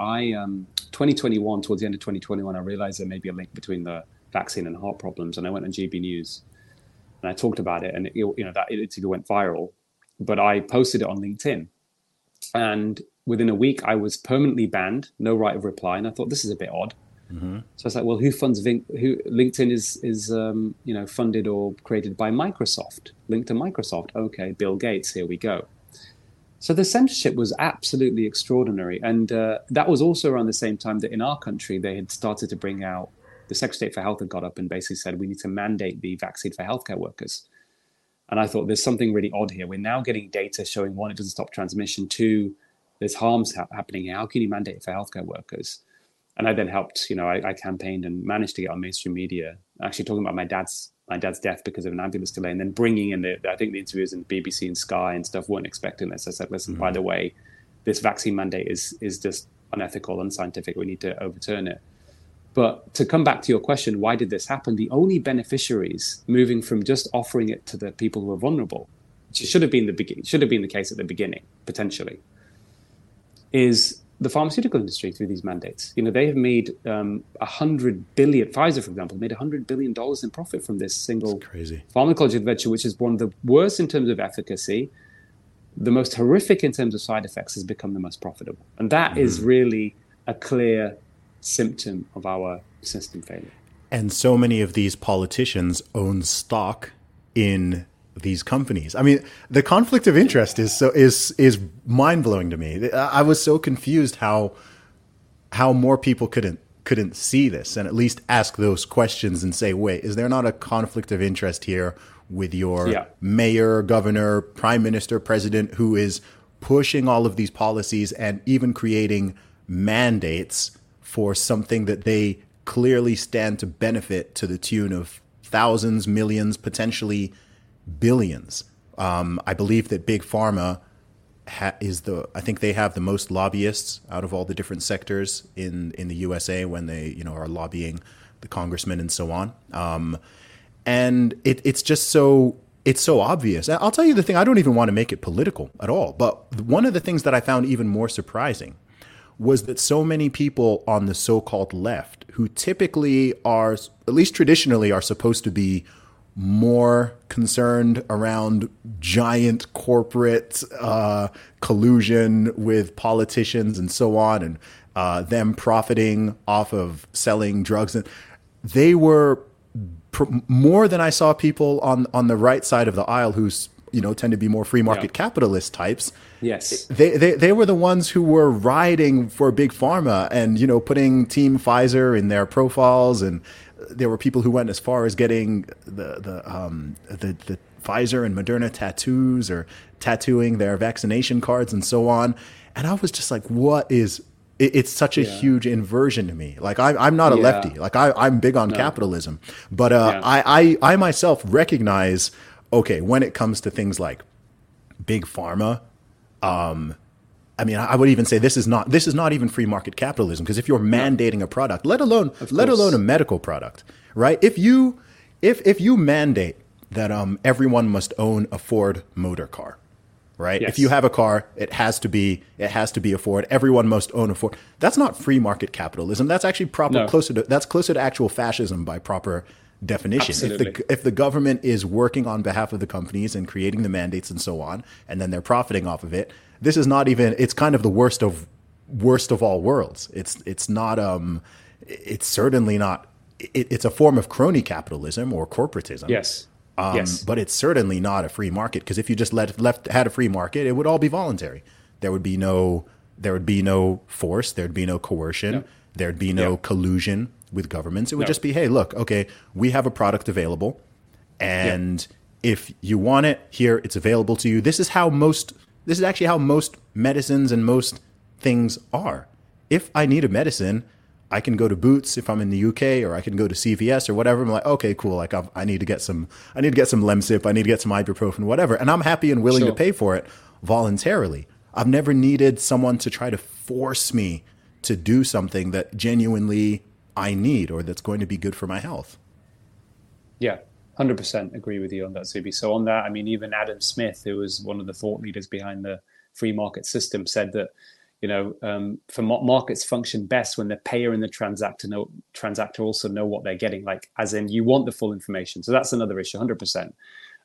2021, towards the end of 2021, I realized there may be a link between the vaccine and heart problems. And I went on GB News and I talked about it, and it went viral, but I posted it on LinkedIn. And within a week, I was permanently banned, no right of reply. And I thought, this is a bit odd. Mm-hmm. So I was like, well, who funds LinkedIn is funded or created by Microsoft, linked to Microsoft. Okay, Bill Gates, here we go. So the censorship was absolutely extraordinary. And that was also around the same time that in our country, they had started to bring out, the Secretary of State for Health had got up and basically said, we need to mandate the vaccine for healthcare workers. And I thought there's something really odd here. We're now getting data showing, 1, it doesn't stop transmission. 2, there's harms happening here. How can you mandate it for healthcare workers? And I then helped, I campaigned and managed to get on mainstream media, actually talking about my dad's death because of an ambulance delay, and then bringing in I think the interviews in BBC and Sky and stuff weren't expecting this. I said, listen, by the way, this vaccine mandate is just unethical, unscientific. We need to overturn it. But to come back to your question, why did this happen? The only beneficiaries moving from just offering it to the people who are vulnerable, which should have been the case at the beginning, potentially, is the pharmaceutical industry through these mandates. They have made $100 billion. Pfizer, for example, made $100 billion in profit from this single pharmacological venture, which is one of the worst in terms of efficacy, the most horrific in terms of side effects, has become the most profitable. And that is really a clear symptom of our system failure. And so many of these politicians own stock in these companies. I mean, the conflict of interest is mind blowing to me. I was so confused how more people couldn't see this and at least ask those questions and say, wait, is there not a conflict of interest here with your mayor, governor, prime minister, president, who is pushing all of these policies and even creating mandates for something that they clearly stand to benefit to the tune of thousands, millions, potentially billions. I believe that Big Pharma I think they have the most lobbyists out of all the different sectors in the USA when they, are lobbying the congressmen and so on. And it's just so obvious. I'll tell you the thing, I don't even want to make it political at all. But one of the things that I found even more surprising was that so many people on the so-called left, who typically are, at least traditionally, are supposed to be more concerned around giant corporate collusion with politicians and so on, and them profiting off of selling drugs. And they were more than I saw people on the right side of the aisle who tend to be more free market capitalist types. Yes, they were the ones who were riding for Big Pharma and putting Team Pfizer in their profiles, and there were people who went as far as getting the Pfizer and Moderna tattoos or tattooing their vaccination cards and so on. And I was just like, what is? It's such a huge inversion to me. Like I'm not a lefty. Like I'm big on capitalism, but I myself recognize, okay, when it comes to things like Big Pharma, I mean, I would even say this is not even free market capitalism, because if you're mandating a product, let alone a medical product, right? If you mandate that everyone must own a Ford motor car, right? Yes. If you have a car, it has to be a Ford. Everyone must own a Ford. That's not free market capitalism. That's actually closer to actual fascism by proper definition. Absolutely. If the government is working on behalf of the companies and creating the mandates and so on, and then they're profiting off of it, this is not even. It's kind of the worst of all worlds. It's not. It's certainly not. It's a form of crony capitalism or corporatism. Yes. Yes. But it's certainly not a free market, because if you just had a free market, it would all be voluntary. There would be no force. There'd be no coercion. No. There'd be no collusion with governments. It would just be, hey, look, okay, we have a product available, and if you want it, here, it's available to you. This is actually how most medicines and most things are. If I need a medicine, I can go to Boots if I'm in the UK, or I can go to CVS or whatever. I'm like, okay, cool. Like I need to get some Lemsip. I need to get some ibuprofen, whatever. And I'm happy and willing to pay for it voluntarily. I've never needed someone to try to force me to do something that genuinely I need or that's going to be good for my health. Yeah, 100% agree with you on that, Zubi. So on that, I mean, even Adam Smith, who was one of the thought leaders behind the free market system, said that, for markets function best when the payer and the transactor also know what they're getting, like, as in you want the full information. So that's another issue, 100%.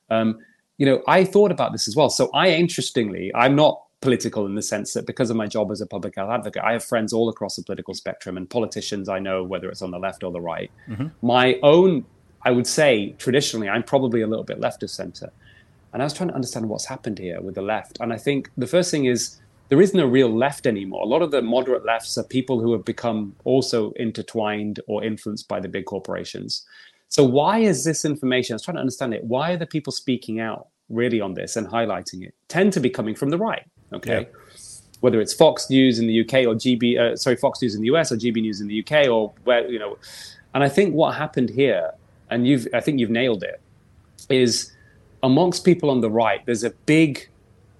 I thought about this as well. So I'm not political in the sense that because of my job as a public health advocate, I have friends all across the political spectrum, and politicians I know, whether it's on the left or the right. Mm-hmm. My own, I would say, traditionally, I'm probably a little bit left of center. And I was trying to understand what's happened here with the left. And I think the first thing is, there is no real left anymore. A lot of the moderate lefts are people who have become also intertwined or influenced by the big corporations. So why is this information, I was trying to understand it, why are the people speaking out really on this and highlighting it? Tend to be coming from the right, okay? Yeah. Whether it's Fox News in the UK or Fox News in the US or GB News in the UK, or where, and I think what happened here, and I think you've nailed it, is amongst people on the right, there's a big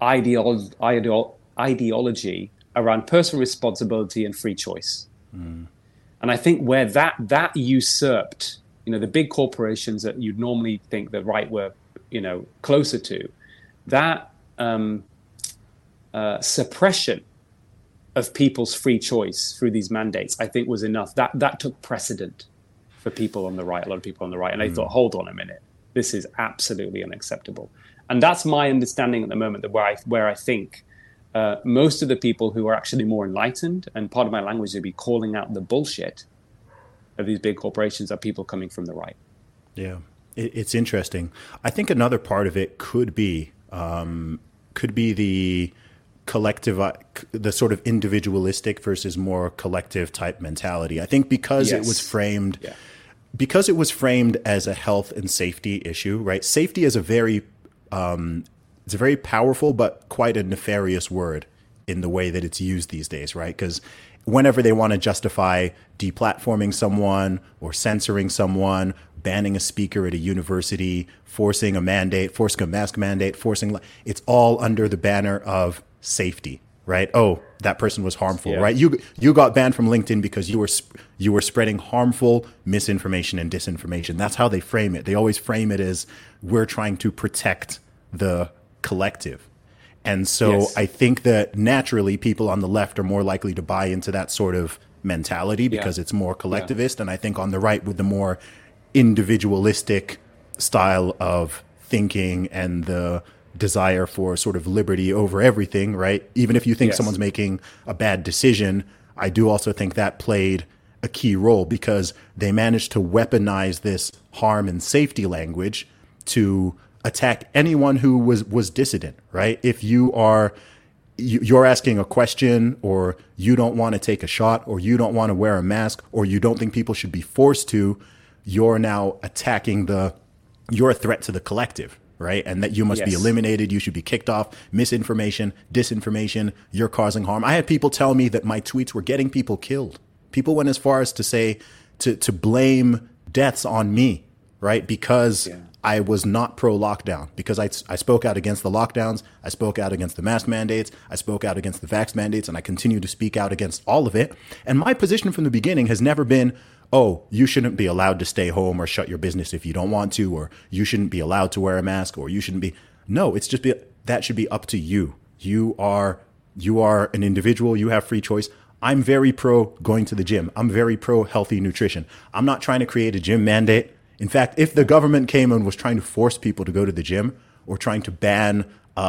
ideology around personal responsibility and free choice. Mm. And I think where that usurped, the big corporations that you'd normally think the right were, closer to, that suppression of people's free choice through these mandates, I think was enough. That took precedent for people on the right, a lot of people on the right. And they thought, hold on a minute, this is absolutely unacceptable. And that's my understanding at the moment, that where I think most of the people who are actually more enlightened, and part of my language would be calling out the bullshit of these big corporations, are people coming from the right. Yeah. It's interesting. I think another part of it could be the collective, the sort of individualistic versus more collective type mentality. I think because it was framed, because it was framed as a health and safety issue, right? Safety is a very, it's a very powerful but quite a nefarious word in the way that it's used these days, right? Because whenever they want to justify deplatforming someone or censoring someone, banning a speaker at a university, forcing a mask mandate, it's all under the banner of safety, right? Oh, that person was harmful, right? You got banned from LinkedIn because you were spreading harmful misinformation and disinformation. That's how they frame it. They always frame it as we're trying to protect the collective. And so I think that naturally people on the left are more likely to buy into that sort of mentality because it's more collectivist. And I think on the right, with the more individualistic style of thinking and the desire for sort of liberty over everything, right? Even if you think someone's making a bad decision, I do also think that played a key role because they managed to weaponize this harm and safety language to attack anyone who was dissident, right? If you're asking a question, or you don't want to take a shot, or you don't want to wear a mask, or you don't think people should be forced to, you're now attacking you're a threat to the collective, right? And that you must be eliminated. You should be kicked off. Misinformation, disinformation, you're causing harm. I had people tell me that my tweets were getting people killed. People went as far as to say, to blame deaths on me, right? Because I was not pro-lockdown, because I spoke out against the lockdowns. I spoke out against the mask mandates. I spoke out against the vax mandates, and I continue to speak out against all of it. And my position from the beginning has never been, oh, you shouldn't be allowed to stay home or shut your business if you don't want to, or you shouldn't be allowed to wear a mask, or you shouldn't be. No, it's just that should be up to you. You are an individual. You have free choice. I'm very pro going to the gym. I'm very pro healthy nutrition. I'm not trying to create a gym mandate. In fact, if the government came and was trying to force people to go to the gym or trying to ban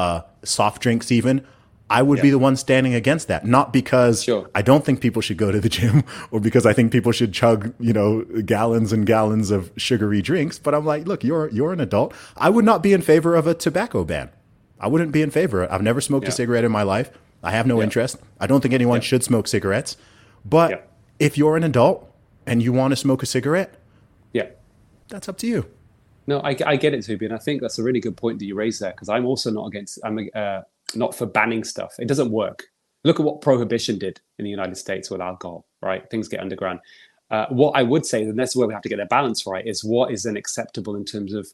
soft drinks even, I would be the one standing against that. Not because I don't think people should go to the gym or because I think people should chug, gallons and gallons of sugary drinks. But I'm like, look, you're an adult. I would not be in favor of a tobacco ban. I wouldn't be in favor. I've never smoked a cigarette in my life. I have no interest. I don't think anyone should smoke cigarettes. But if you're an adult and you want to smoke a cigarette, that's up to you. No, I get it, Zuby, and I think that's a really good point that you raised there, because I'm also not for banning stuff. It doesn't work. Look at what prohibition did in the United States with alcohol, right? Things get underground. What I would say, and that's where we have to get the balance right, is what is then acceptable in terms of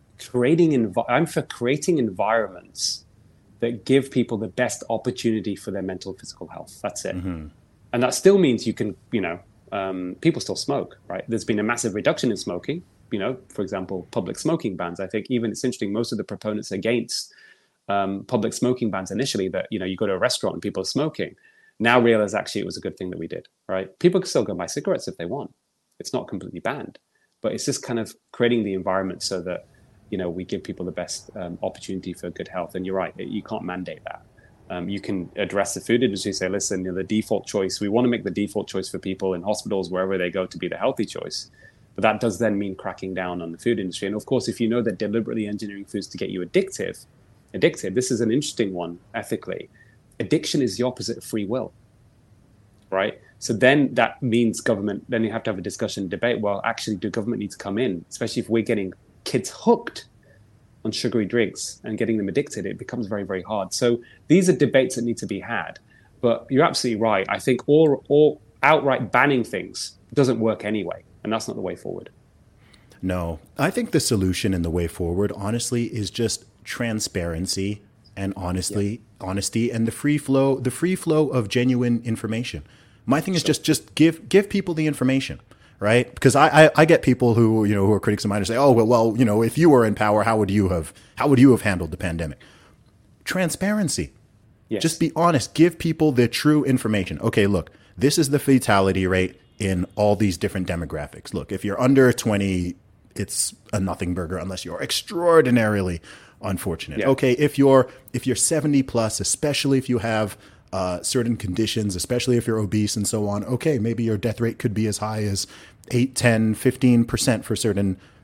I'm for creating environments that give people the best opportunity for their mental and physical health. That's it. Mm-hmm. And that still means you can, people still smoke, right? There's been a massive reduction in smoking. For example, public smoking bans. I think even it's interesting, most of the proponents against public smoking bans initially, that, you go to a restaurant and people are smoking, now realize actually it was a good thing that we did, right? People can still go buy cigarettes if they want. It's not completely banned, but it's just kind of creating the environment so that, we give people the best opportunity for good health. And you're right, you can't mandate that. You can address the food industry, say, listen, the default choice, we want to make the default choice for people in hospitals, wherever they go, to be the healthy choice. But that does then mean cracking down on the food industry. And of course, if you know that deliberately engineering foods to get you addicted, this is an interesting one ethically. Addiction is the opposite of free will, right? So then that means government, then you have to have a discussion, debate, well, actually, do government need to come in? Especially if we're getting kids hooked on sugary drinks and getting them addicted, it becomes very, very hard. So these are debates that need to be had. But you're absolutely right. I think all outright banning things doesn't work anyway. And that's not the way forward. No, I think the solution and the way forward, honestly, is just transparency and honesty and the free flow of genuine information. My thing is just give people the information, right? Because I get people who are critics of mine and say, oh, well, if you were in power, how would you have handled the pandemic? Transparency. Yes. Just be honest. Give people the true information. Okay, look, this is the fatality rate in all these different demographics. Look, if you're under 20, it's a nothing burger unless you're extraordinarily unfortunate. Yeah. Okay, if you're 70 plus, especially if you have certain conditions, especially if you're obese and so on, okay, maybe your death rate could be as high as 8, 10, 15% for certain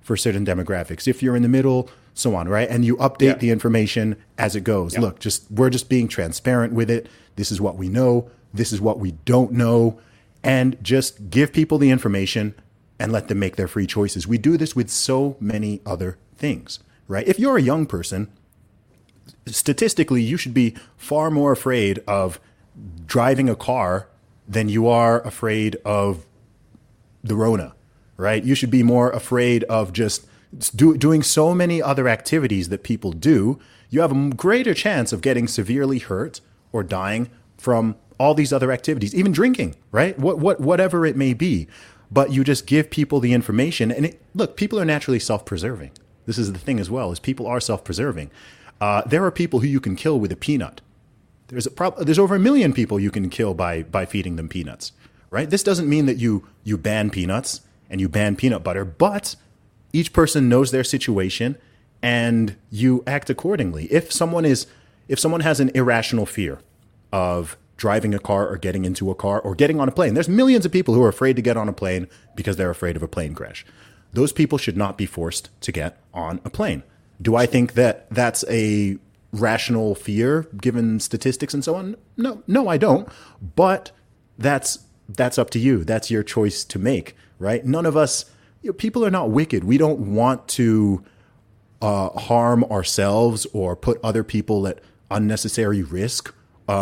for certain demographics. If you're in the middle, so on, right? And you update the information as it goes. Look, we're just being transparent with it. This is what we know. This is what we don't know. And just give people the information and let them make their free choices. We do this with so many other things, right? If you're a young person, statistically, you should be far more afraid of driving a car than you are afraid of the Rona, right? You should be more afraid of just doing so many other activities that people do. You have a greater chance of getting severely hurt or dying from all these other activities, even drinking, right? Whatever it may be. But you just give people the information. And look, people are naturally self-preserving. This is the thing as well, is people are self-preserving. There are people who you can kill with a peanut. There's over 1 million people you can kill by feeding them peanuts, right? This doesn't mean that you ban peanuts and you ban peanut butter, but each person knows their situation and you act accordingly. If someone has an irrational fear of driving a car or getting into a car or getting on a plane, there's millions of people who are afraid to get on a plane because they're afraid of a plane crash. Those people should not be forced to get on a plane. Do I think that that's a rational fear given statistics and so on? No, I don't. But that's up to you. That's your choice to make, right? None of us, people are not wicked. We don't want to harm ourselves or put other people at unnecessary risk.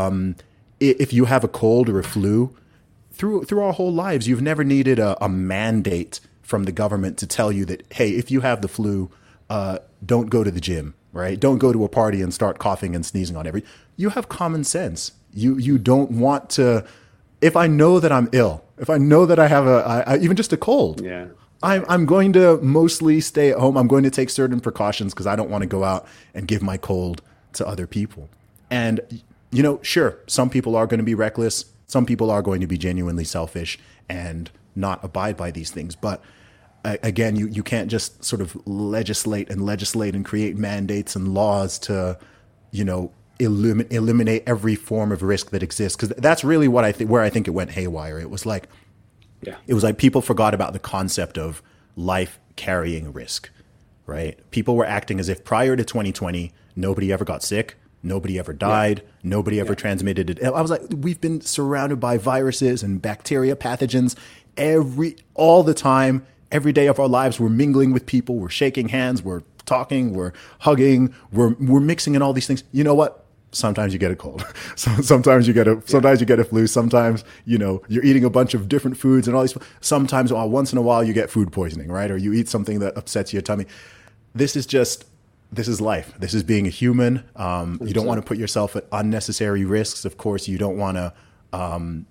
If you have a cold or a flu, through our whole lives, you've never needed a mandate from the government to tell you that, hey, if you have the flu, don't go to the gym, right? Don't go to a party and start coughing and sneezing on every. You have common sense. You don't want to. If I know that I'm ill, if I know that I have even just a cold, I'm going to mostly stay at home. I'm going to take certain precautions because I don't want to go out and give my cold to other people. And sure, some people are going to be reckless. Some people are going to be genuinely selfish and not abide by these things. But again, you can't just sort of legislate and create mandates and laws to, eliminate every form of risk that exists. Because that's really where I think it went haywire. It was like people forgot about the concept of life carrying risk, right? People were acting as if prior to 2020, nobody ever got sick. Nobody ever died. Nobody ever transmitted it. I was like, we've been surrounded by viruses and bacteria, pathogens all the time. Every day of our lives, we're mingling with people. We're shaking hands. We're talking. We're hugging. We're mixing in all these things. You know what? Sometimes you get a cold. Sometimes you get a flu. Sometimes, you're eating a bunch of different foods and all these. Sometimes, once in a while, you get food poisoning, right? Or you eat something that upsets your tummy. This is life. This is being a human. You don't want to put yourself at unnecessary risks. Of course, you don't want to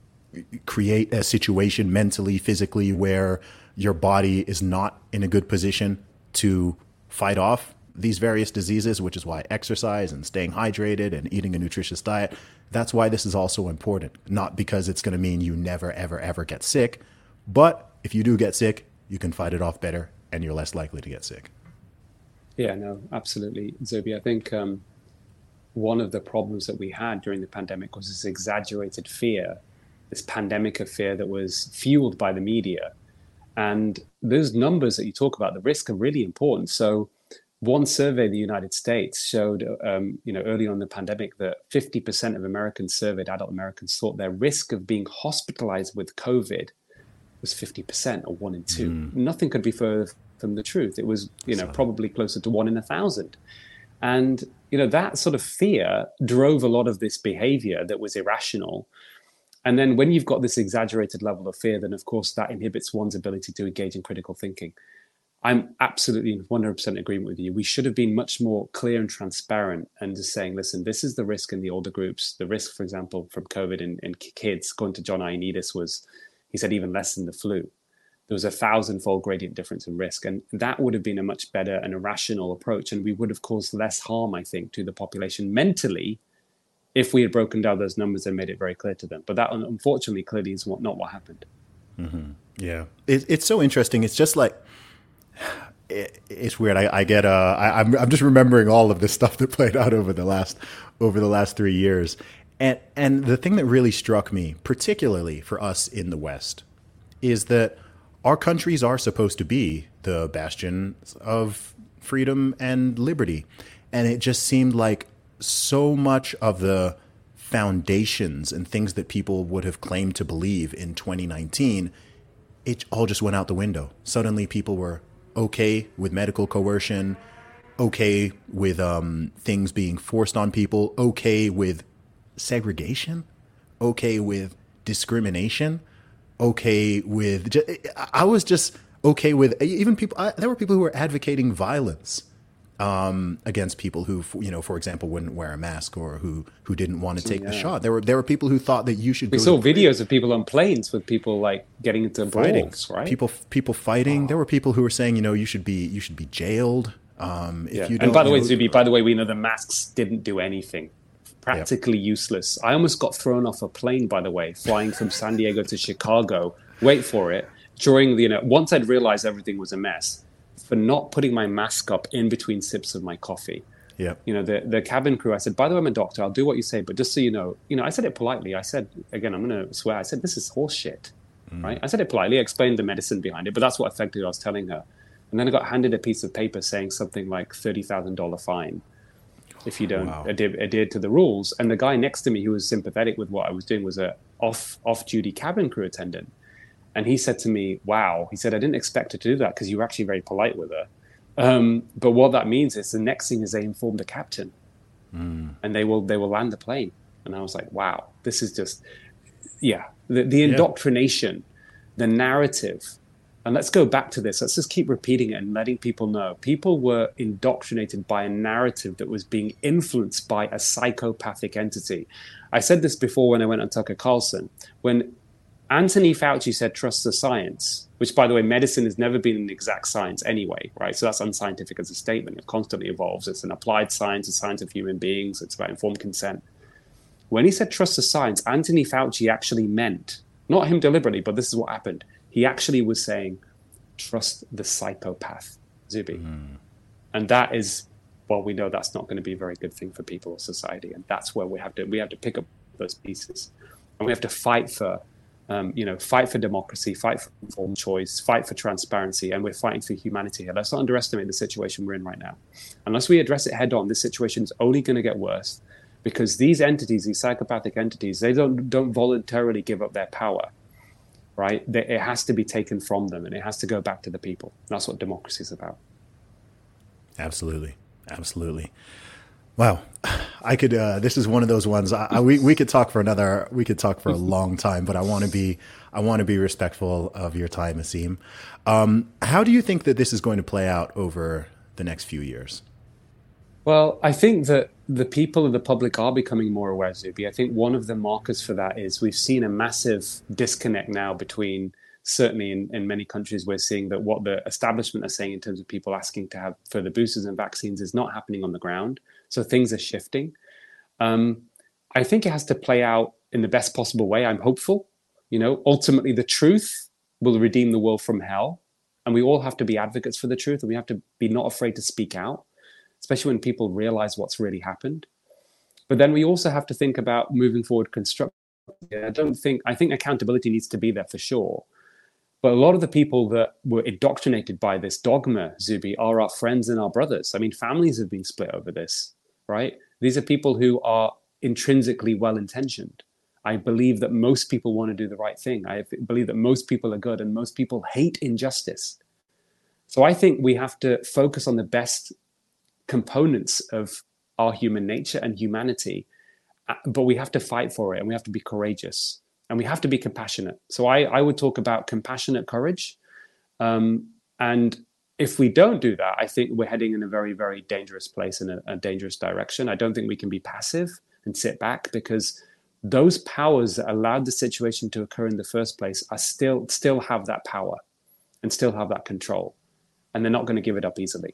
create a situation mentally, physically, where your body is not in a good position to fight off these various diseases, which is why exercise and staying hydrated and eating a nutritious diet, that's why this is also important. Not because it's going to mean you never, ever, ever get sick, but if you do get sick, you can fight it off better and you're less likely to get sick. Yeah, no, absolutely, Zuby. I think one of the problems that we had during the pandemic was this exaggerated fear, this pandemic of fear that was fueled by the media. And those numbers that you talk about, the risk, are really important. So one survey in the United States showed, early on in the pandemic, that 50% of Americans surveyed, adult Americans, thought their risk of being hospitalized with COVID was 50%, or 1 in 2. Nothing could be further from the truth. It was, probably closer to 1 in 1,000. And, that sort of fear drove a lot of this behavior that was irrational. And then when you've got this exaggerated level of fear, then of course that inhibits one's ability to engage in critical thinking. I'm absolutely 100% in agreement with you. We should have been much more clear and transparent and just saying, listen, this is the risk in the older groups. The risk, for example, from COVID in kids, going to John Ioannidis, was, he said, even less than the flu. There was a 1,000-fold gradient difference in risk. And that would have been a much better and a rational approach. And we would have caused less harm, I think, to the population mentally if we had broken down those numbers and made it very clear to them. But that, unfortunately, clearly is not what happened. Mm-hmm. Yeah. It's so interesting. It's just like, it's weird. I'm just remembering all of this stuff that played out over the last 3 years. And the thing that really struck me, particularly for us in the West, is that our countries are supposed to be the bastion of freedom and liberty. And it just seemed like so much of the foundations and things that people would have claimed to believe in 2019, it all just went out the window. Suddenly people were okay with medical coercion, okay with things being forced on people, okay with segregation, okay with discrimination, okay with... I was just okay with even people... there were people who were advocating violence against people who, for example, wouldn't wear a mask or who didn't want to take the shot. There were people who thought that you should. We saw videos of people on planes with people like getting into brawls, right? People fighting. There were people who were saying, you should be jailed if you don't. And by the way, Zuby, we know the masks didn't do anything. Practically useless. I almost got thrown off a plane, by the way, flying from San Diego to Chicago. Wait for it. During once I'd realized everything was a mess, for not putting my mask up in between sips of my coffee. Yeah. The cabin crew, I said, by the way, I'm a doctor. I'll do what you say. But just so you know, I said it politely. I said, again, I'm going to swear. I said, this is horse shit, right? I said it politely, explained the medicine behind it, but that's what effectively I was telling her. And then I got handed a piece of paper saying something like $30,000 fine if you don't adhere to the rules. And the guy next to me who was sympathetic with what I was doing was a off-duty cabin crew attendant. And he said to me, wow, he said, I didn't expect her to do that because you were actually very polite with her. But what that means is the next thing is they inform the captain and they will land the plane. And I was like, wow, this is just, the indoctrination, the narrative. And let's go back to this. Let's just keep repeating it and letting people know. People were indoctrinated by a narrative that was being influenced by a psychopathic entity. I said this before when I went on Tucker Carlson. When Anthony Fauci said, trust the science, which, by the way, medicine has never been an exact science anyway, right? So that's unscientific as a statement. It constantly evolves. It's an applied science, a science of human beings. It's about informed consent. When he said, trust the science, Anthony Fauci actually meant, not him deliberately, but this is what happened. He actually was saying, trust the psychopath, Zuby. And that is, well, we know that's not going to be a very good thing for people or society. And that's where we have to pick up those pieces. And we have to fight for democracy, fight for informed choice, fight for transparency, and we're fighting for humanity here. Let's not underestimate the situation we're in right now. Unless we address it head on, this situation is only going to get worse because these entities, these psychopathic entities, they don't voluntarily give up their power, right? It has to be taken from them and it has to go back to the people. That's what democracy is about. Absolutely. Absolutely. Wow. I could, this is one of those ones we could talk for a long time, but I want to be respectful of your time, Asim. How do you think that this is going to play out over the next few years? Well, I think that the people of the public are becoming more aware, Zuby. I think one of the markers for that is we've seen a massive disconnect now between, certainly in many countries, we're seeing that what the establishment are saying in terms of people asking to have further boosters and vaccines is not happening on the ground. So things are shifting. I think it has to play out in the best possible way. I'm hopeful. Ultimately, the truth will redeem the world from hell. And we all have to be advocates for the truth. And we have to be not afraid to speak out, especially when people realize what's really happened. But then we also have to think about moving forward constructively. I think accountability needs to be there for sure. But a lot of the people that were indoctrinated by this dogma, Zuby, are our friends and our brothers. I mean, families have been split over this, right? These are people who are intrinsically well-intentioned. I believe that most people want to do the right thing. I believe that most people are good and most people hate injustice. So I think we have to focus on the best components of our human nature and humanity, but we have to fight for it and we have to be courageous. And we have to be compassionate. So I would talk about compassionate courage. And if we don't do that, I think we're heading in a very, very dangerous place, in a dangerous direction. I don't think we can be passive and sit back because those powers that allowed the situation to occur in the first place are still have that power and still have that control. And they're not going to give it up easily.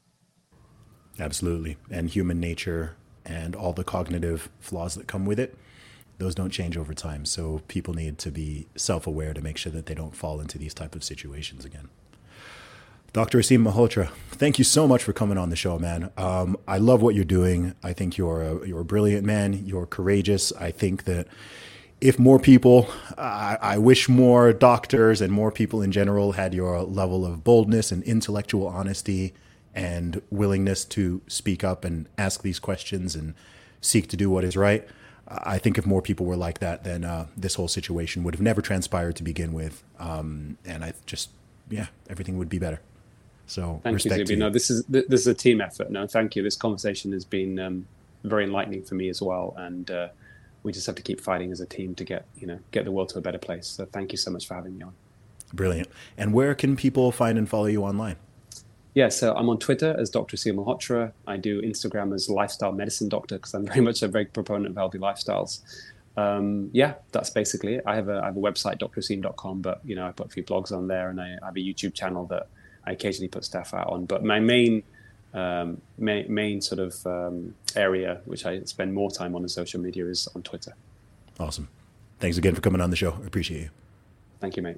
Absolutely. And human nature and all the cognitive flaws that come with it, those don't change over time. So people need to be self-aware to make sure that they don't fall into these type of situations again. Dr. Asim Malhotra, thank you so much for coming on the show, man. I love what you're doing. I think you're a brilliant man. You're courageous. I think that if more people, I wish more doctors and more people in general had your level of boldness and intellectual honesty and willingness to speak up and ask these questions and seek to do what is right. I think if more people were like that, then this whole situation would have never transpired to begin with. And everything would be better. So thank you, Zuby. No, this is a team effort. No, thank you. This conversation has been very enlightening for me as well. And we just have to keep fighting as a team to get the world to a better place. So thank you so much for having me on. Brilliant. And where can people find and follow you online? Yeah, so I'm on Twitter as Dr. Asil Malhotra. I do Instagram as Lifestyle Medicine Doctor because I'm very much a very proponent of healthy lifestyles. That's basically it. I have a website, drasim.com, but I put a few blogs on there, and I have a YouTube channel that I occasionally put stuff out on. But my main sort of area, which I spend more time on social media, is on Twitter. Awesome. Thanks again for coming on the show. I appreciate you. Thank you, mate.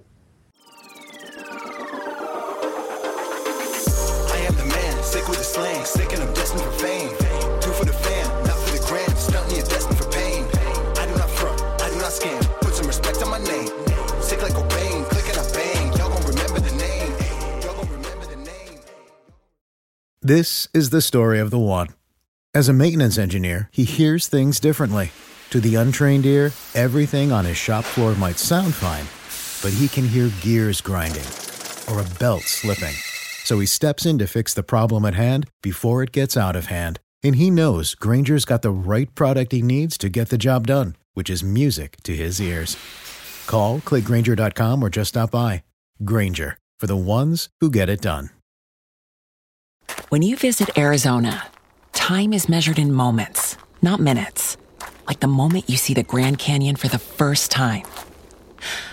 Sick with the slang, sick and I'm destined for fame. Do for the fam, not for the gram. Stunt me and destined for pain. I do not front, I do not scam. Put some respect on my name. Sick like Cobain, click and I bang. Y'all gon' remember the name. Y'all gon' remember the name. This is the story of the one. As a maintenance engineer, he hears things differently. To the untrained ear, everything on his shop floor might sound fine, but he can hear gears grinding or a belt slipping. So he steps in to fix the problem at hand before it gets out of hand. And he knows Grainger's got the right product he needs to get the job done, which is music to his ears. Call, click Grainger.com, or just stop by. Grainger, for the ones who get it done. When you visit Arizona, time is measured in moments, not minutes. Like the moment you see the Grand Canyon for the first time.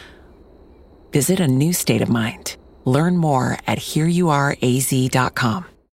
Visit a new state of mind. Learn more at hereyouareaz.com.